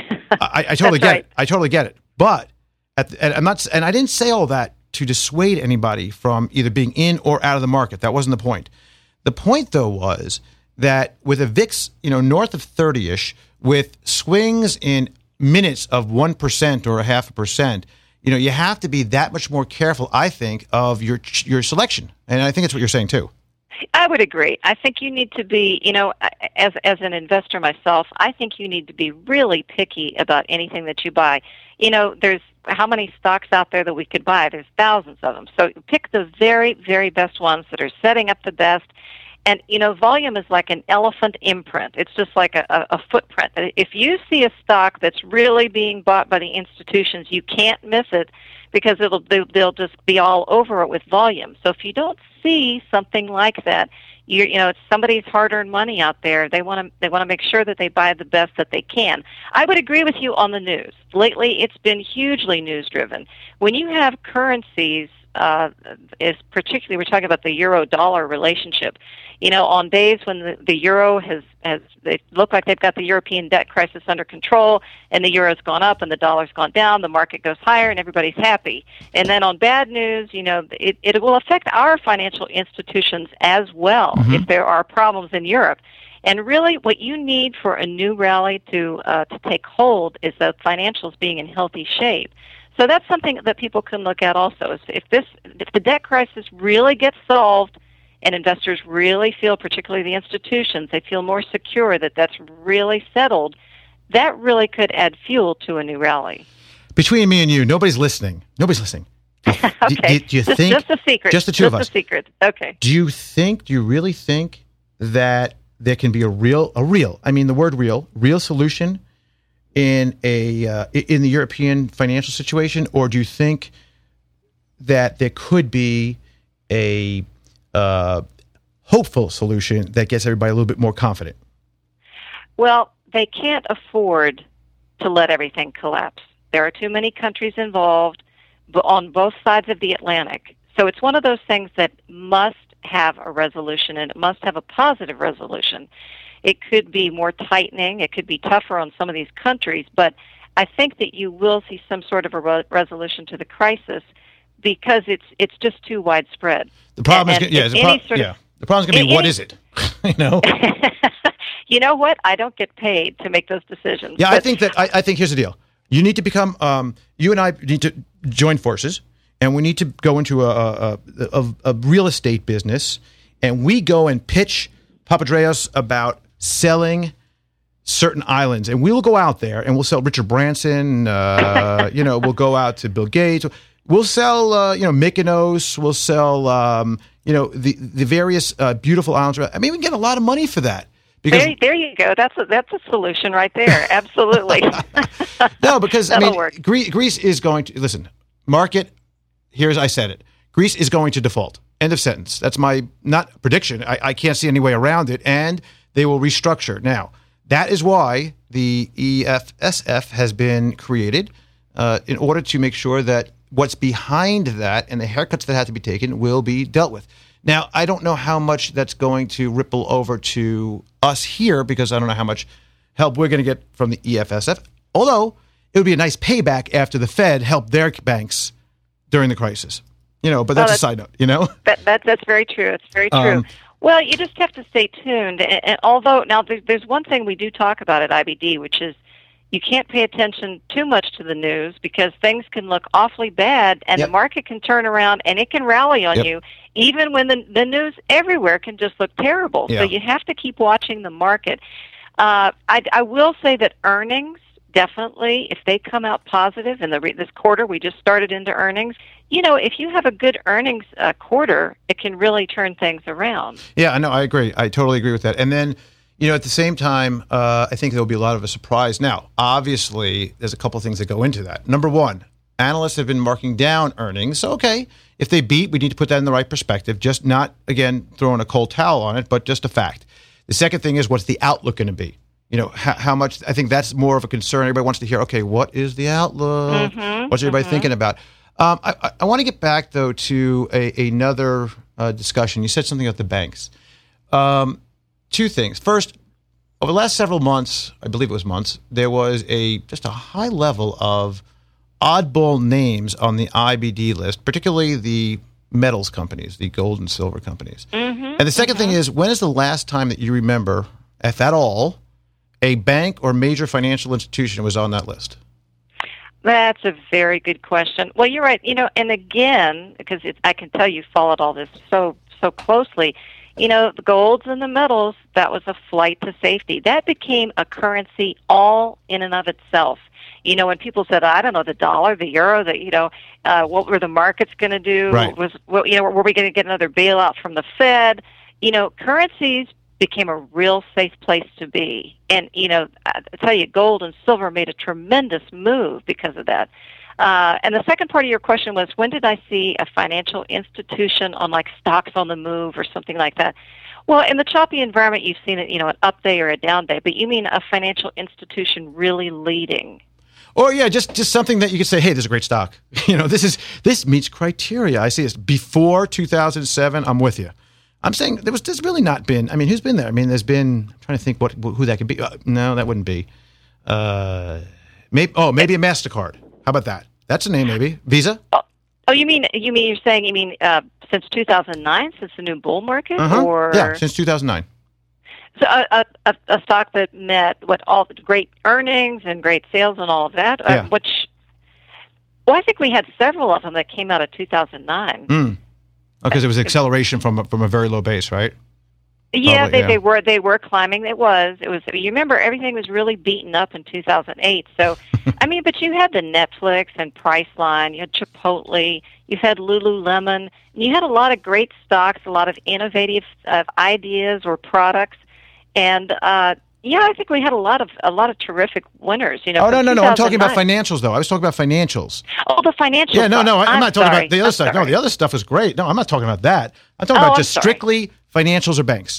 I, I totally get right. it. I totally get it. But at the, and I'm not, and I didn't say all that to dissuade anybody from either being in or out of the market. That wasn't the point. The point, though, was that with a V I X, you know, north of thirty-ish, with swings in minutes of one percent or a half a percent, you know, you have to be that much more careful, I think, of your your selection. And I think that's what you're saying, too. I would agree. I think you need to be, you know, as as an investor myself, I think you need to be really picky about anything that you buy. You know, there's how many stocks out there that we could buy? There's thousands of them. So pick the very, very best ones that are setting up the best. And, you know, volume is like an elephant imprint. It's just like a, a, a footprint. If you see a stock that's really being bought by the institutions, you can't miss it because it'll they'll just be all over it with volume. So if you don't see something like that, you you know, it's somebody's hard-earned money out there. They want to they want to make sure that they buy the best that they can. I would agree with you on the news. Lately, it's been hugely news-driven. When you have currencies, uh, is particularly we're talking about the euro-dollar relationship. You know, on days when the, the euro has has they look like they've got the European debt crisis under control, and the euro's gone up and the dollar's gone down, the market goes higher, and everybody's happy. And then on bad news, you know, it, it will affect our financial institutions as well mm-hmm. if there are problems in Europe. And really, what you need for a new rally to uh, to take hold is the financials being in healthy shape. So that's something that people can look at also. Is if this if the debt crisis really gets solved, and investors really feel, particularly the institutions, they feel more secure that that's really settled, that really could add fuel to a new rally. Between me and you, nobody's listening. Nobody's listening. okay. Do, do, do you just, think, just a secret. Just the two just of us. Just a secret. Okay. Do you think, do you really think that there can be a real, a real, I mean the word real, real solution in a uh, in the European financial situation? Or do you think that there could be a Uh, hopeful solution that gets everybody a little bit more confident? Well, they can't afford to let everything collapse. There are too many countries involved on both sides of the Atlantic. So it's one of those things that must have a resolution, and it must have a positive resolution. It could be more tightening. It could be tougher on some of these countries, but I think that you will see some sort of a re- resolution to the crisis because it's it's just too widespread. The problem and, is, yeah, the, pro- sort of, yeah. the problem's going to be, any, what is it? you know? You know what? I don't get paid to make those decisions. Yeah, but, I think that, I, I think here's the deal. You need to become, um, you and I need to join forces, and we need to go into a, a, a, a real estate business, and we go and pitch Papadreos about selling certain islands, and we'll go out there, and we'll sell Richard Branson, uh, you know, we'll go out to Bill Gates. We'll sell, uh, you know, Mykonos. We'll sell, um, you know, the the various uh, beautiful islands. I mean, we can get a lot of money for that. Because there, there you go. That's a, that's a solution right there. Absolutely. No, because I That'll mean, work. Greece, Greece is going to listen. Market. Here's I said it. Greece is going to default. End of sentence. That's my not prediction. I, I can't see any way around it, and they will restructure. Now, that is why the E F S F has been created uh, in order to make sure that what's behind that and the haircuts that have to be taken will be dealt with. Now, I don't know how much that's going to ripple over to us here because I don't know how much help we're going to get from the E F S F, although it would be a nice payback after the Fed helped their banks during the crisis. You know, but that's, oh, that's a side note, you know? That, that, that's very true. It's very true. Um, well, you just have to stay tuned. And, and although, now there, there's one thing we do talk about at I B D, which is you can't pay attention too much to the news because things can look awfully bad and yep. the market can turn around and it can rally on yep. you even when the, the news everywhere can just look terrible. Yeah. So you have to keep watching the market. Uh, I, I will say that earnings, definitely, if they come out positive in the re- this quarter, we just started into earnings, you know, if you have a good earnings uh, quarter, it can really turn things around. Yeah, I know, I agree. I totally agree with that. And then, you know, at the same time, uh, I think there will be a lot of a surprise. Now, obviously, there's a couple of things that go into that. Number one, analysts have been marking down earnings. So, okay, if they beat, we need to put that in the right perspective. Just not, again, throwing a cold towel on it, but just a fact. The second thing is, what's the outlook going to be? You know, how, how much, I think that's more of a concern. Everybody wants to hear, okay, what is the outlook? Mm-hmm, What's everybody mm-hmm. thinking about? Um, I, I, I want to get back, though, to a, another uh, discussion. You said something about the banks. Um, two things. First, over the last several months, I believe it was months, there was a just a high level of oddball names on the I B D list, particularly the metals companies, the gold and silver companies. Mm-hmm, and the second mm-hmm. thing is, when is the last time that you remember, if at all, a bank or major financial institution was on that list? That's a very good question. Well, you're right. You know, and again, because it's, I can tell you followed all this so so closely. You know, the golds and the metals, that was a flight to safety. That became a currency all in and of itself. You know, when people said, I don't know, the dollar, the euro, the, you know, uh, what were the markets going to do? Right. Was, what, you know, were we going to get another bailout from the Fed? you know, currencies became a real safe place to be. And, you know, I tell you, gold and silver made a tremendous move because of that. Uh, and the second part of your question was, when did I see a financial institution on like stocks on the move or something like that? Well, in the choppy environment, you've seen it, you know, an up day or a down day, but you mean a financial institution really leading? Or yeah, just, just something that you could say, hey, this is a great stock. You know, this is this meets criteria. I see this before two thousand seven. I'm with you. I'm saying there was there's really not been. I mean, who's been there? I mean, there's been. I'm trying to think what who that could be. Uh, no, that wouldn't be. Uh, maybe. Oh, maybe a MasterCard. How about that? That's a name, maybe. Visa? Oh, oh you mean you mean you're saying you mean uh, since two thousand nine, since the new bull market, uh-huh. or yeah, since two thousand nine. So a, a a stock that met what all the great earnings and great sales and all of that, yeah. uh, which well, I think we had several of them that came out of two thousand nine. Mm. Because oh, it was acceleration from a, from a very low base, right? Yeah, Probably, they, yeah, they were they were climbing. It was it was. You remember everything was really beaten up in two thousand eight. So, I mean, but you had the Netflix and Priceline, you had Chipotle, you had Lululemon, and you had a lot of great stocks, a lot of innovative uh, ideas or products, and uh, yeah, I think we had a lot of a lot of terrific winners. You know. Oh no, no, no! I'm talking about financials, though. I was talking about financials. Oh, the financials. Yeah, no, no, I, I'm, I'm not talking sorry. about the other I'm stuff. sorry. No, the other stuff is great. No, I'm not talking about that. I'm talking oh, about I'm just sorry. strictly financials or banks.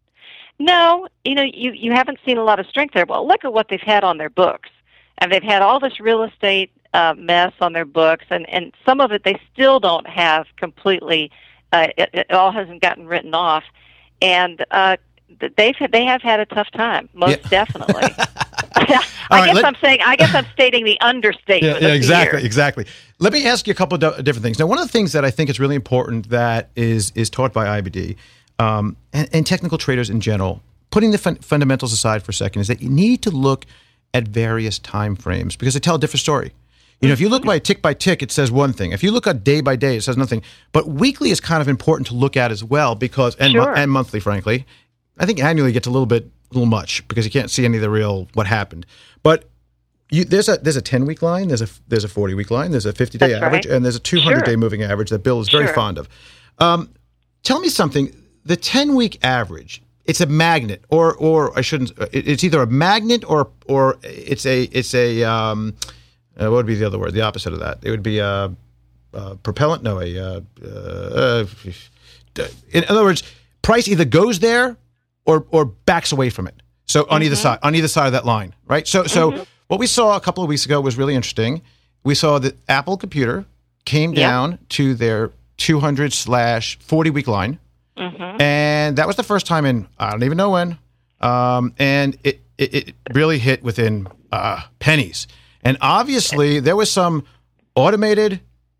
No, you know, you, you haven't seen a lot of strength there. Well, look at what they've had on their books. And they've had all this real estate uh, mess on their books, and, and some of it they still don't have completely, uh, it, it all hasn't gotten written off. And uh, they've they have had a tough time, most yeah. definitely. I right, guess let, I'm saying, I guess I'm stating the understatement. Yeah, yeah exactly, of the year. exactly. Let me ask you a couple of different things. Now, one of the things that I think is really important that is is taught by I B D, Um, and, and technical traders in general, putting the fun- fundamentals aside for a second, is that you need to look at various time frames because they tell a different story. You know, if you look by tick by tick, it says one thing. If you look at day by day, it says nothing. But weekly is kind of important to look at as well because, and, Sure. and monthly, frankly. I think annually gets a little bit, a little much because you can't see any of the real what happened. But you, there's a there's a ten week line, there's a there's a forty week line, there's a fifty day That's average, right. and there's a two hundred day Sure. moving average that Bill is very Sure. fond of. Um, tell me something. The ten week average, it's a magnet, or or I shouldn't. It's either a magnet or or it's a it's a um, uh, what would be the other word? The opposite of that. It would be a, a propellant. No, a. Uh, uh, in other words, price either goes there or or backs away from it. So on mm-hmm. either side, on either side of that line, right? So so mm-hmm. what we saw a couple of weeks ago was really interesting. We saw that Apple Computer came down yep. to their two hundred slash forty week line. Mm-hmm. And that was the first time in, I don't even know when, um, and it, it, it really hit within uh, pennies. And obviously, there was some automated,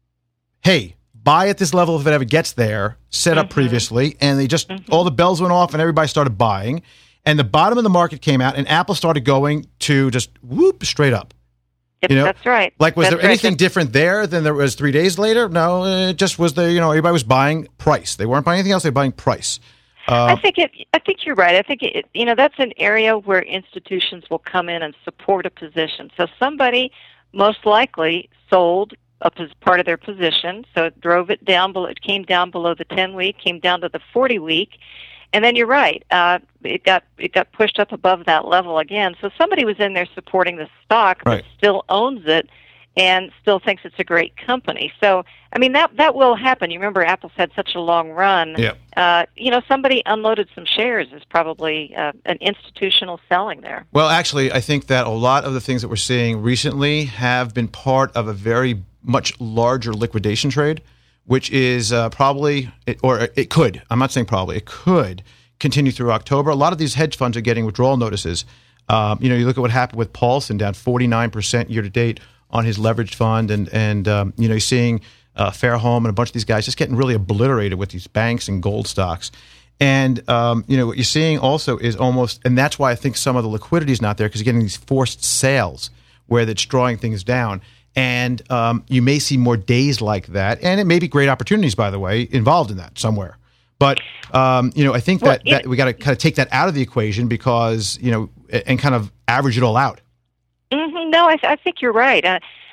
hey, buy at this level if it ever gets there, set up mm-hmm. previously, and they just, mm-hmm. all the bells went off and everybody started buying. And the bottom of the market came out, and Apple started going to just whoop, straight up. Yep, you know, that's right. Like, was that's there anything right. different there than there was three days later? No, it just was the, you know, everybody was buying price. They weren't buying anything else. They were buying price. Uh, I think it. I think you're right. I think it, you know that's an area where institutions will come in and support a position. So somebody most likely sold a part of their position, so it drove it down below. It came down below the ten week, came down to the forty week. And then you're right. Uh, it got it got pushed up above that level again. So somebody was in there supporting the stock, right. but still owns it and still thinks it's a great company. So I mean that that will happen. You remember Apple's had such a long run. Yeah. Uh, you know, somebody unloaded some shares is probably uh, an institutional selling there. Well, actually, I think that a lot of the things that we're seeing recently have been part of a very much larger liquidation trade, which is uh, probably, or it could, I'm not saying probably, it could continue through October. A lot of these hedge funds are getting withdrawal notices. Um, you know, you look at what happened with Paulson, down forty-nine percent year to date on his leveraged fund. And, and um, you know, you're seeing uh, Fairholme and a bunch of these guys just getting really obliterated with these banks and gold stocks. And, um, you know, what you're seeing also is almost, and that's why I think some of the liquidity is not there, because you're getting these forced sales where it's drawing things down. And um, you may see more days like that. And it may be great opportunities, by the way, involved in that somewhere. But, um, you know, I think well, that, that it, we got to kind of take that out of the equation because, you know, and kind of average it all out. Mm-hmm, no, I, I think you're right. Uh,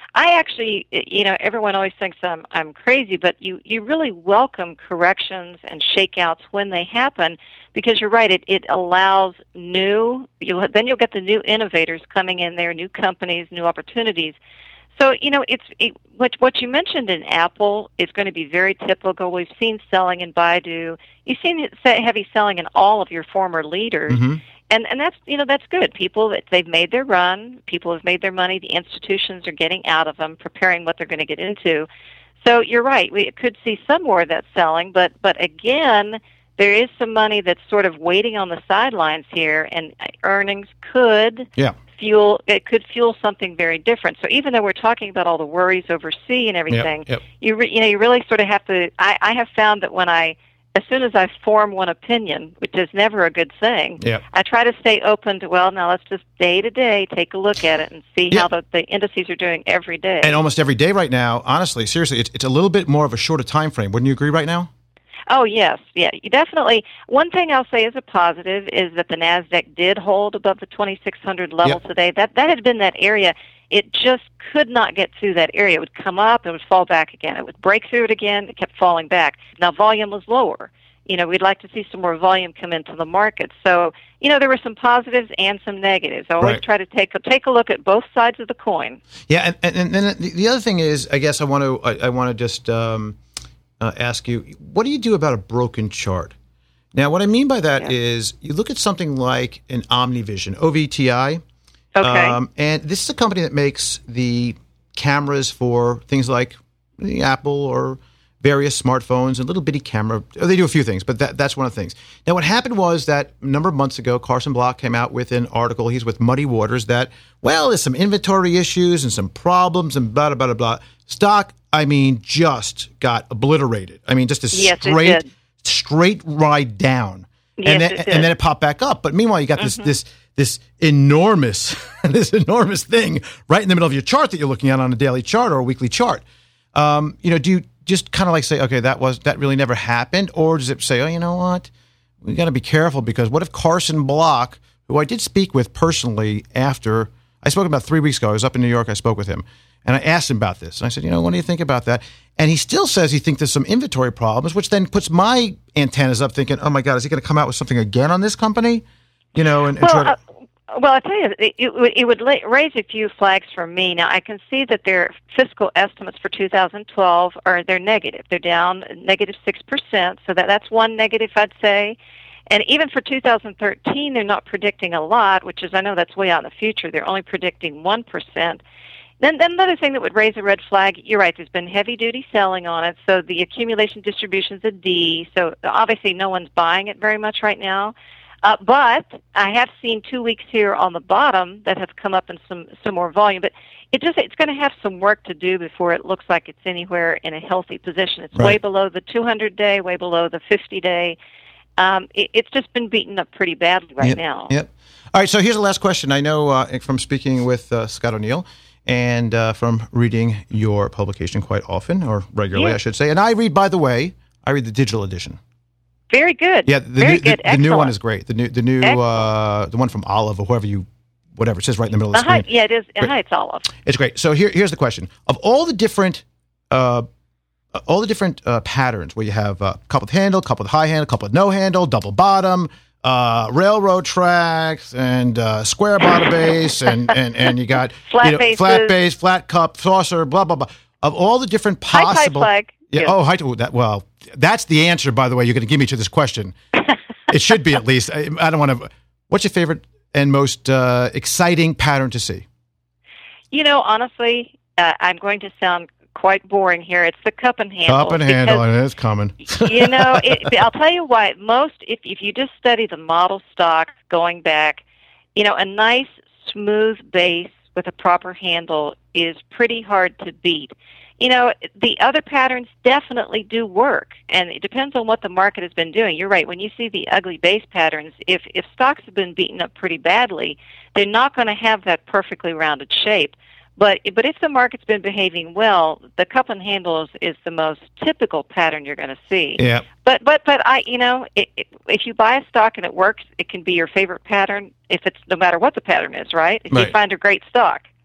I actually, you know, everyone always thinks I'm I'm crazy, but you, you really welcome corrections and shakeouts when they happen, because you're right. It it allows new. You'll then you'll get the new innovators coming in there, new companies, new opportunities. So, you know, it's it, what what you mentioned in Apple is going to be very typical. We've seen selling in Baidu. You've seen it heavy selling in all of your former leaders. Mm-hmm. And and that's, you know, that's good. People, they've made their run. People have made their money. The institutions are getting out of them, preparing what they're going to get into. So you're right. We could see some more of that selling. But, but again, there is some money that's sort of waiting on the sidelines here, and earnings could yeah. fuel, it could fuel something very different. So even though we're talking about all the worries overseas and everything, yep, yep. you re, you know, you really sort of have to, I, I have found that when I, as soon as I form one opinion, which is never a good thing, yep. I try to stay open to, well, now let's just day to day take a look at it and see yep. how the, the indices are doing every day. And almost every day right now, honestly, seriously, it's, it's a little bit more of a shorter time frame. Wouldn't you agree right now? Oh, yes. Yeah, you definitely. One thing I'll say as a positive is that the NASDAQ did hold above the twenty-six hundred level yep. today. That that had been that area. It just could not get through that area. It would come up, it would fall back again. It would break through it again. It kept falling back. Now, volume was lower. You know, we'd like to see some more volume come into the market. So, you know, there were some positives and some negatives. I always right. try to take a, take a look at both sides of the coin. Yeah, and, and, and the other thing is, I guess I want to I, I want to just um, uh, ask you, what do you do about a broken chart? Now, what I mean by that yeah. is you look at something like an OmniVision, O V T I. Okay. Um, and this is a company that makes the cameras for things like the Apple or various smartphones, a little bitty camera. They do a few things, but that, that's one of the things. Now, what happened was that a number of months ago, Carson Block came out with an article. He's with Muddy Waters that, well, there's some inventory issues and some problems and blah, blah, blah, blah. Stock, I mean, just got obliterated. I mean, just a yes, straight, straight ride down. Yes, and then, it did. and then it popped back up. But meanwhile, you got this, mm-hmm. this, this enormous, this enormous thing right in the middle of your chart that you're looking at on a daily chart or a weekly chart. Um, you know, do you just kind of like say, okay, that was that really never happened, or does it say, oh, you know what, we got to be careful because what if Carson Block, who I did speak with personally after I spoke about three weeks ago, I was up in New York, I spoke with him, and I asked him about this, and I said, you know, what do you think about that? And he still says he thinks there's some inventory problems, which then puts my antennas up, thinking, oh my God, is he going to come out with something again on this company? You know, and, and well, try to. Uh- Well, I'll tell you, it, it, it would la- raise a few flags for me. Now, I can see that their fiscal estimates for two thousand twelve are they're negative. They're down negative six percent, so that, that's one negative, I'd say. And even for two thousand thirteen, they're not predicting a lot, which is, I know that's way out in the future. They're only predicting one percent. Then, then another thing that would raise a red flag, you're right, there's been heavy-duty selling on it, so the accumulation distribution's a D, so obviously no one's buying it very much right now. Uh, but I have seen two weeks here on the bottom that have come up in some, some more volume. But it just it's going to have some work to do before it looks like it's anywhere in a healthy position. It's right. way below the two hundred day, way below the fifty day. Um, it, it's just been beaten up pretty badly right yep. now. Yep. All right, so here's the last question. I know uh, from speaking with uh, Scott O'Neill and uh, from reading your publication quite often, or regularly, yeah. I should say. And I read, by the way, I read the digital edition. Very good. Yeah, the Very new, good. The, the new one is great. The new, the new, uh, the one from Olive or whoever you, whatever it says right in the middle of the uh-huh. screen. Yeah, it is. Uh-huh, it's Olive. It's great. So here, here's the question: of all the different, uh, all the different uh, patterns where you have a couple with handle, couple with high handle, couple with no handle, double bottom, uh, railroad tracks, and uh, square bottom base, and, and and you got flat you know, bases. flat base, flat cup, saucer, blah blah blah. Of all the different possible, high flag. yeah. Yes. Oh, high. Oh, that well. That's the answer, by the way, you're going to give me to this question. It should be at least. I, I don't want to. What's your favorite and most uh, exciting pattern to see? You know, honestly, uh, I'm going to sound quite boring here. It's the cup and handle. Cup and handle, and it's coming. You know, it, I'll tell you why. Most, if if you just study the model stock going back, you know, a nice smooth base with a proper handle is pretty hard to beat. You know, the other patterns definitely do work, and it depends on what the market has been doing. You're right. When you see the ugly base patterns, if if stocks have been beaten up pretty badly, they're not going to have that perfectly rounded shape. But but if the market's been behaving well, the cup and handle is, is the most typical pattern you're going to see. Yeah. But but but I you know it, it, if you buy a stock and it works, it can be your favorite pattern. If it's no matter what the pattern is, right? If right. you find a great stock.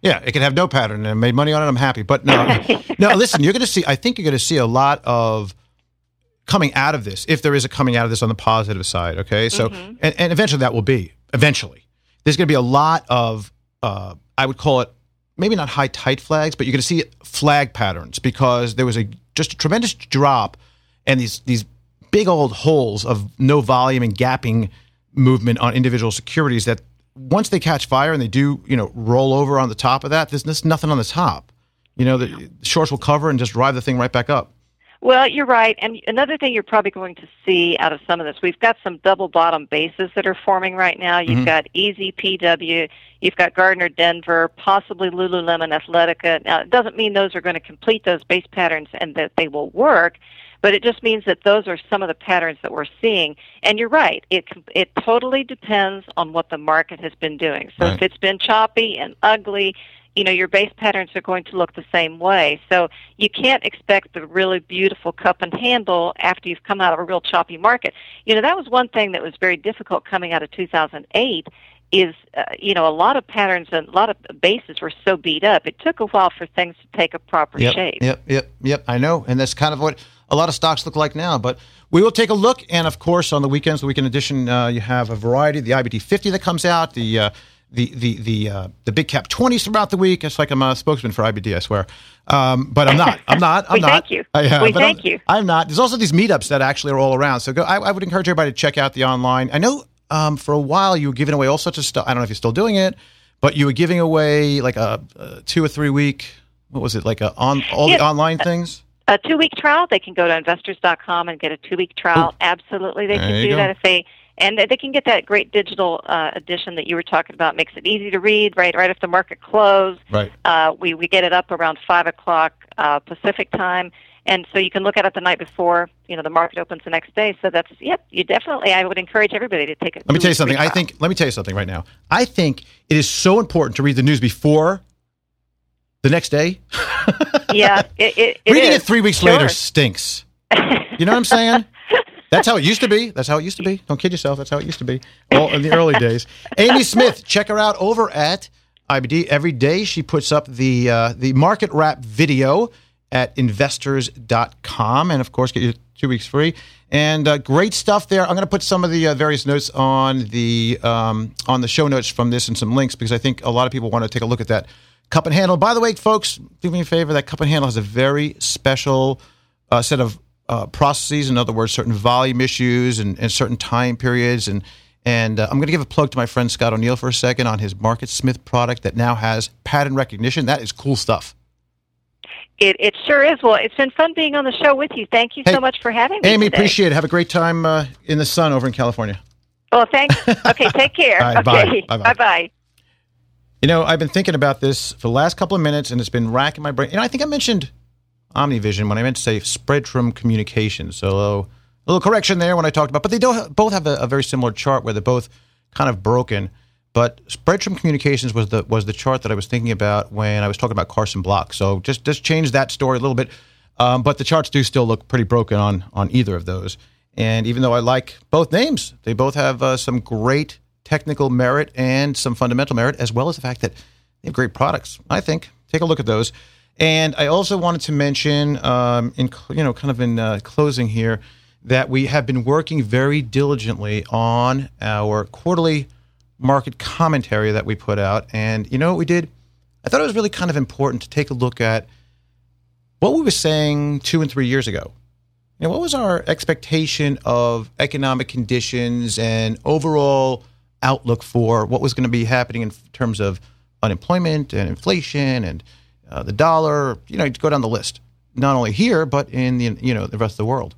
Yeah, it could have no pattern and I made money on it. I'm happy. But no, no, listen, you're going to see, I think you're going to see a lot of coming out of this, if there is a coming out of this on the positive side. Okay. So, mm-hmm. and, and eventually that will be, eventually. There's going to be a lot of, uh, I would call it, maybe not high tight flags, but you're going to see flag patterns because there was a just a tremendous drop and these these big old holes of no volume and gapping movement on individual securities that once they catch fire and they do, you know, roll over on the top of that, there's, there's nothing on the top. You know, the shorts will cover and just drive the thing right back up. Well, you're right. And another thing you're probably going to see out of some of this, we've got some double bottom bases that are forming right now. You've mm-hmm. got E Z P W, you've got Gardner Denver, possibly Lululemon Athletica. Now, it doesn't mean those are going to complete those base patterns and that they will work, but it just means that those are some of the patterns that we're seeing. And you're right. It it totally depends on what the market has been doing. So right. if it's been choppy and ugly, you know, your base patterns are going to look the same way. So you can't expect the really beautiful cup and handle after you've come out of a real choppy market. You know, that was one thing that was very difficult coming out of two thousand eight is, uh, you know, a lot of patterns and a lot of bases were so beat up. It took a while for things to take a proper yep, shape. Yep, yep, yep. I know. And that's kind of what a lot of stocks look like now. But we will take a look. And, of course, on the weekends, the weekend edition, uh, you have a variety. The I B D fifty that comes out, the uh, the the the uh, the big cap twenties throughout the week. It's like I'm a spokesman for I B D, I swear. Um, but I'm not. I'm not. I'm we not. Thank you. I, uh, we thank I'm, you. I'm not. There's also these meetups that actually are all around. So go. I, I would encourage everybody to check out the online. I know um, for a while you were giving away all sorts of stuff. I don't know if you're still doing it, but you were giving away like a, a two or three week. What was it like? A, on all yeah. the online things. A two-week trial. They can go to investors dot com and get a two-week trial. Ooh. Absolutely, they there can do go. that if they. And they can get that great digital uh, edition that you were talking about. Makes it easy to read right right if the market closed. Right. Uh, we, we get it up around five o'clock uh, Pacific time. And so you can look at it the night before, you know, the market opens the next day. So that's, yep, you definitely, I would encourage everybody to take it. Let me tell you something. I think, let me tell you something right now. I think it is so important to read the news before the next day. Yeah, it, it, it Reading is. it three weeks Sure. later stinks. You know what I'm saying? That's how it used to be. That's how it used to be. Don't kid yourself. That's how it used to be all in the early days. Amy Smith, check her out over at I B D. Every day she puts up the uh, the market wrap video at investors dot com. And, of course, get your two weeks free. And uh, great stuff there. I'm going to put some of the uh, various notes on the um, on the show notes from this and some links because I think a lot of people want to take a look at that cup and handle. By the way, folks, do me a favor. That cup and handle has a very special uh, set of Uh, processes, in other words, certain volume issues and, and certain time periods. And and uh, I'm going to give a plug to my friend Scott O'Neill for a second on his Market Smith product that now has pattern recognition. That is cool stuff. It it sure is. Well, it's been fun being on the show with you. Thank you hey, so much for having me Amy, today. appreciate it. Have a great time uh, in the sun over in California. Well, thanks. Okay, take care. All right, okay, bye. Bye-bye. Bye-bye. You know, I've been thinking about this for the last couple of minutes, and it's been racking my brain. You know, I think I mentioned OmniVision when I meant to say Spreadtrum Communications. So a little correction there when I talked about, but they don't both have a, a very similar chart where they're both kind of broken. But Spreadtrum Communications was the was the chart that I was thinking about when I was talking about Carson Block. So just just change that story a little bit. Um, but the charts do still look pretty broken on on either of those. And even though I like both names, they both have uh, some great technical merit and some fundamental merit, as well as the fact that they have great products. I think take a look at those. And I also wanted to mention, um, in you know, kind of in uh, closing here, that we have been working very diligently on our quarterly market commentary that we put out. And you know what we did? I thought it was really kind of important to take a look at what we were saying two and three years ago. You know, what was our expectation of economic conditions and overall outlook for what was going to be happening in terms of unemployment and inflation and Uh, the dollar, you know, go down the list, not only here, but in the, you know, the rest of the world.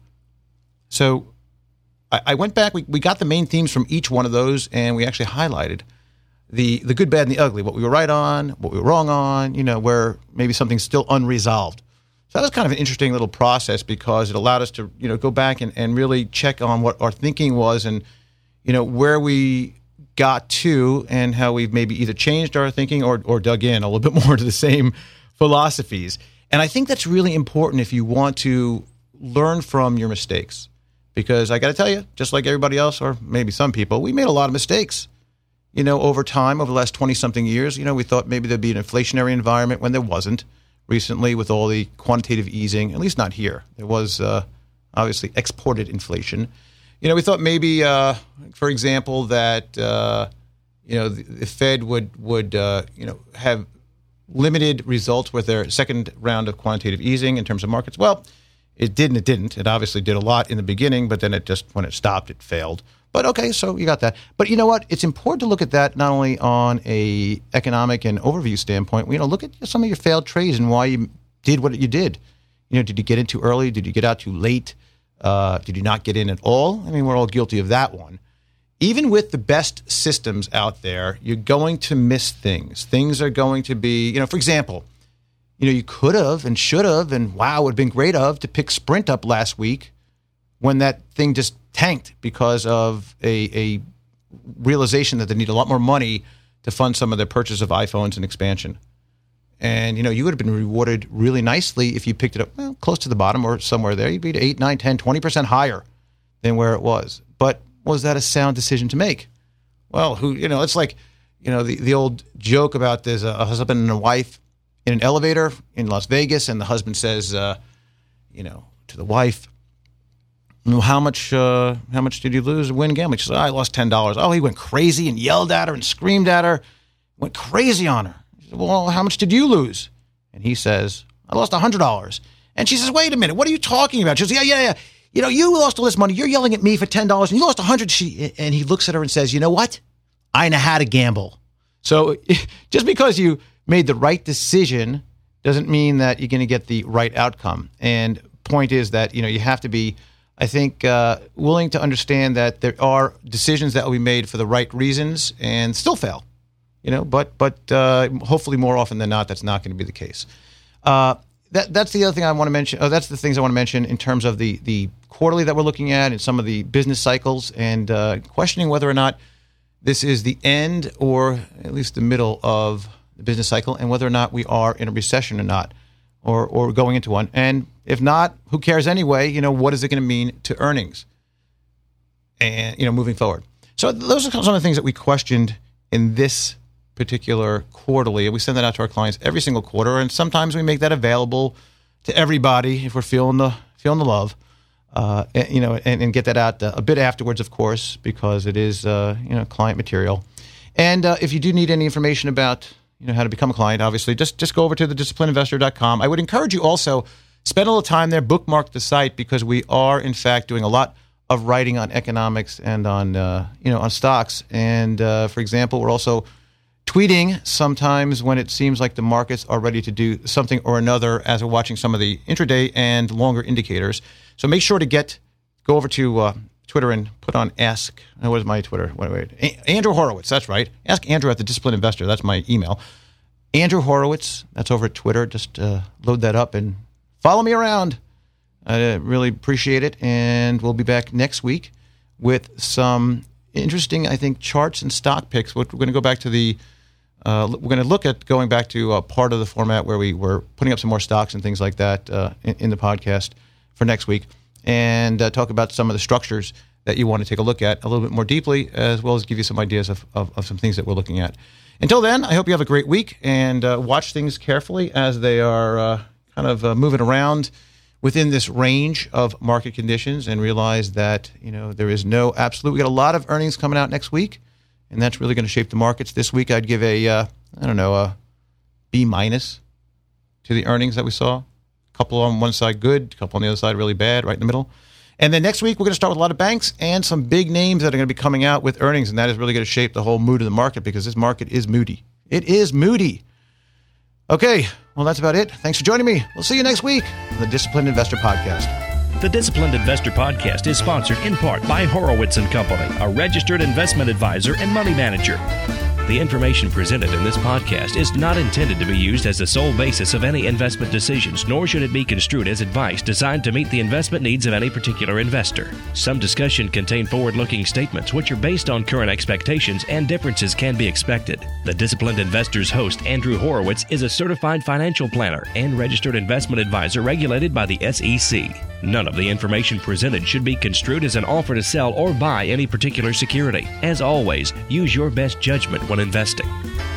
So I, I went back, we, we got the main themes from each one of those, and we actually highlighted the, the good, bad, and the ugly, what we were right on, what we were wrong on, you know, where maybe something's still unresolved. So that was kind of an interesting little process because it allowed us to, you know, go back and, and really check on what our thinking was and, you know, where we got to and how we've maybe either changed our thinking or, or dug in a little bit more to the same philosophies. And I think that's really important if you want to learn from your mistakes. Because I got to tell you, just like everybody else, or maybe some people, we made a lot of mistakes. you know, over time, over the last twenty-something years. You know, we thought maybe there'd be an inflationary environment when there wasn't recently with all the quantitative easing, at least not here. There was uh, obviously exported inflation. You know, we thought maybe, uh, for example, that, uh, you know, the, the Fed would, would uh, you know, have limited results with their second round of quantitative easing in terms of markets. Well, it did and it didn't. It obviously did a lot in the beginning, but then it just, when it stopped, it failed. But okay, so you got that. But you know what? It's important to look at that not only on a economic and overview standpoint. You know, look at some of your failed trades and why you did what you did. You know, did you get in too early? Did you get out too late? Uh, did you not get in at all? I mean, we're all guilty of that one. Even with the best systems out there, you're going to miss things. Things are going to be, you know, for example, you know, you could have and should have, and wow, would have been great of to pick Sprint up last week when that thing just tanked because of a, a realization that they need a lot more money to fund some of their purchase of iPhones and expansion. And, you know, you would have been rewarded really nicely if you picked it up, well, close to the bottom or somewhere there. You'd be to eight, nine, ten, twenty percent higher than where it was. But was that a sound decision to make? Well, who, you know, it's like, you know, the, the old joke about there's a, a husband and a wife in an elevator in Las Vegas, and the husband says, uh, you know, to the wife, how much uh, how much did you lose win gambling? She said, oh, I lost ten dollars. Oh, he went crazy and yelled at her and screamed at her, went crazy on her. She said, well, how much did you lose? And he says, I lost one hundred dollars. And she says, wait a minute, what are you talking about? She says, yeah, yeah, yeah. You know, you lost all this money. You're yelling at me for ten dollars and you lost one hundred dollars. She, and he looks at her and says, you know what? I know how to gamble. So just because you made the right decision doesn't mean that you're going to get the right outcome. And point is that, you know, you have to be, I think, uh, willing to understand that there are decisions that will be made for the right reasons and still fail, you know, but but uh, hopefully more often than not, that's not going to be the case. Uh, that that's the other thing I want to mention. Oh, that's the things I want to mention in terms of the, the quarterly that we're looking at and some of the business cycles and uh, questioning whether or not this is the end or at least the middle of the business cycle and whether or not we are in a recession or not, or or going into one. And if not, who cares anyway? You know, what is it going to mean to earnings and, you know, moving forward? So those are some of the things that we questioned in this particular quarterly. We send that out to our clients every single quarter, and sometimes we make that available to everybody if we're feeling the feeling the love, uh, and, you know, and, and get that out a bit afterwards, of course, because it is uh, you know, client material. And uh, if you do need any information about, you know, how to become a client, obviously, just just go over to the disciplined investor dot com. I would encourage you also, spend a little time there, bookmark the site, because we are, in fact, doing a lot of writing on economics and on, uh, you know, on stocks. And, uh, for example, we're also tweeting sometimes when it seems like the markets are ready to do something or another as we're watching some of the intraday and longer indicators. So make sure to get, go over to uh, Twitter and put on Ask, oh, what is my Twitter? Wait, wait. A- Andrew Horowitz, that's right. Ask Andrew at the Disciplined Investor. That's my email. Andrew Horowitz, that's over at Twitter. Just uh, load that up and follow me around. I really appreciate it. And we'll be back next week with some interesting, I think, charts and stock picks. We're going to go back to the, uh, we're going to look at going back to a part of the format where we were putting up some more stocks and things like that uh, in, in the podcast for next week, and uh, talk about some of the structures that you want to take a look at a little bit more deeply, as well as give you some ideas of, of, of some things that we're looking at. Until then, I hope you have a great week, and uh, watch things carefully as they are uh, kind of uh, moving around within this range of market conditions, and realize that, you know, there is no absolute. We got a lot of earnings coming out next week, and that's really going to shape the markets. This week, I'd give a, uh, I don't know, a B minus to the earnings that we saw. A couple on one side good, a couple on the other side really bad, right in the middle. And then next week, we're going to start with a lot of banks and some big names that are going to be coming out with earnings, and that is really going to shape the whole mood of the market, because this market is moody. It is moody. Okay, well, that's about it. Thanks for joining me. We'll see you next week on the Disciplined Investor Podcast. The Disciplined Investor Podcast is sponsored in part by Horowitz and Company, a registered investment advisor and money manager. The information presented in this podcast is not intended to be used as the sole basis of any investment decisions, nor should it be construed as advice designed to meet the investment needs of any particular investor. Some discussion contain forward-looking statements which are based on current expectations, and differences can be expected. The Disciplined Investor's host, Andrew Horowitz, is a certified financial planner and registered investment advisor regulated by the S E C. None of the information presented should be construed as an offer to sell or buy any particular security. As always, use your best judgment when investing.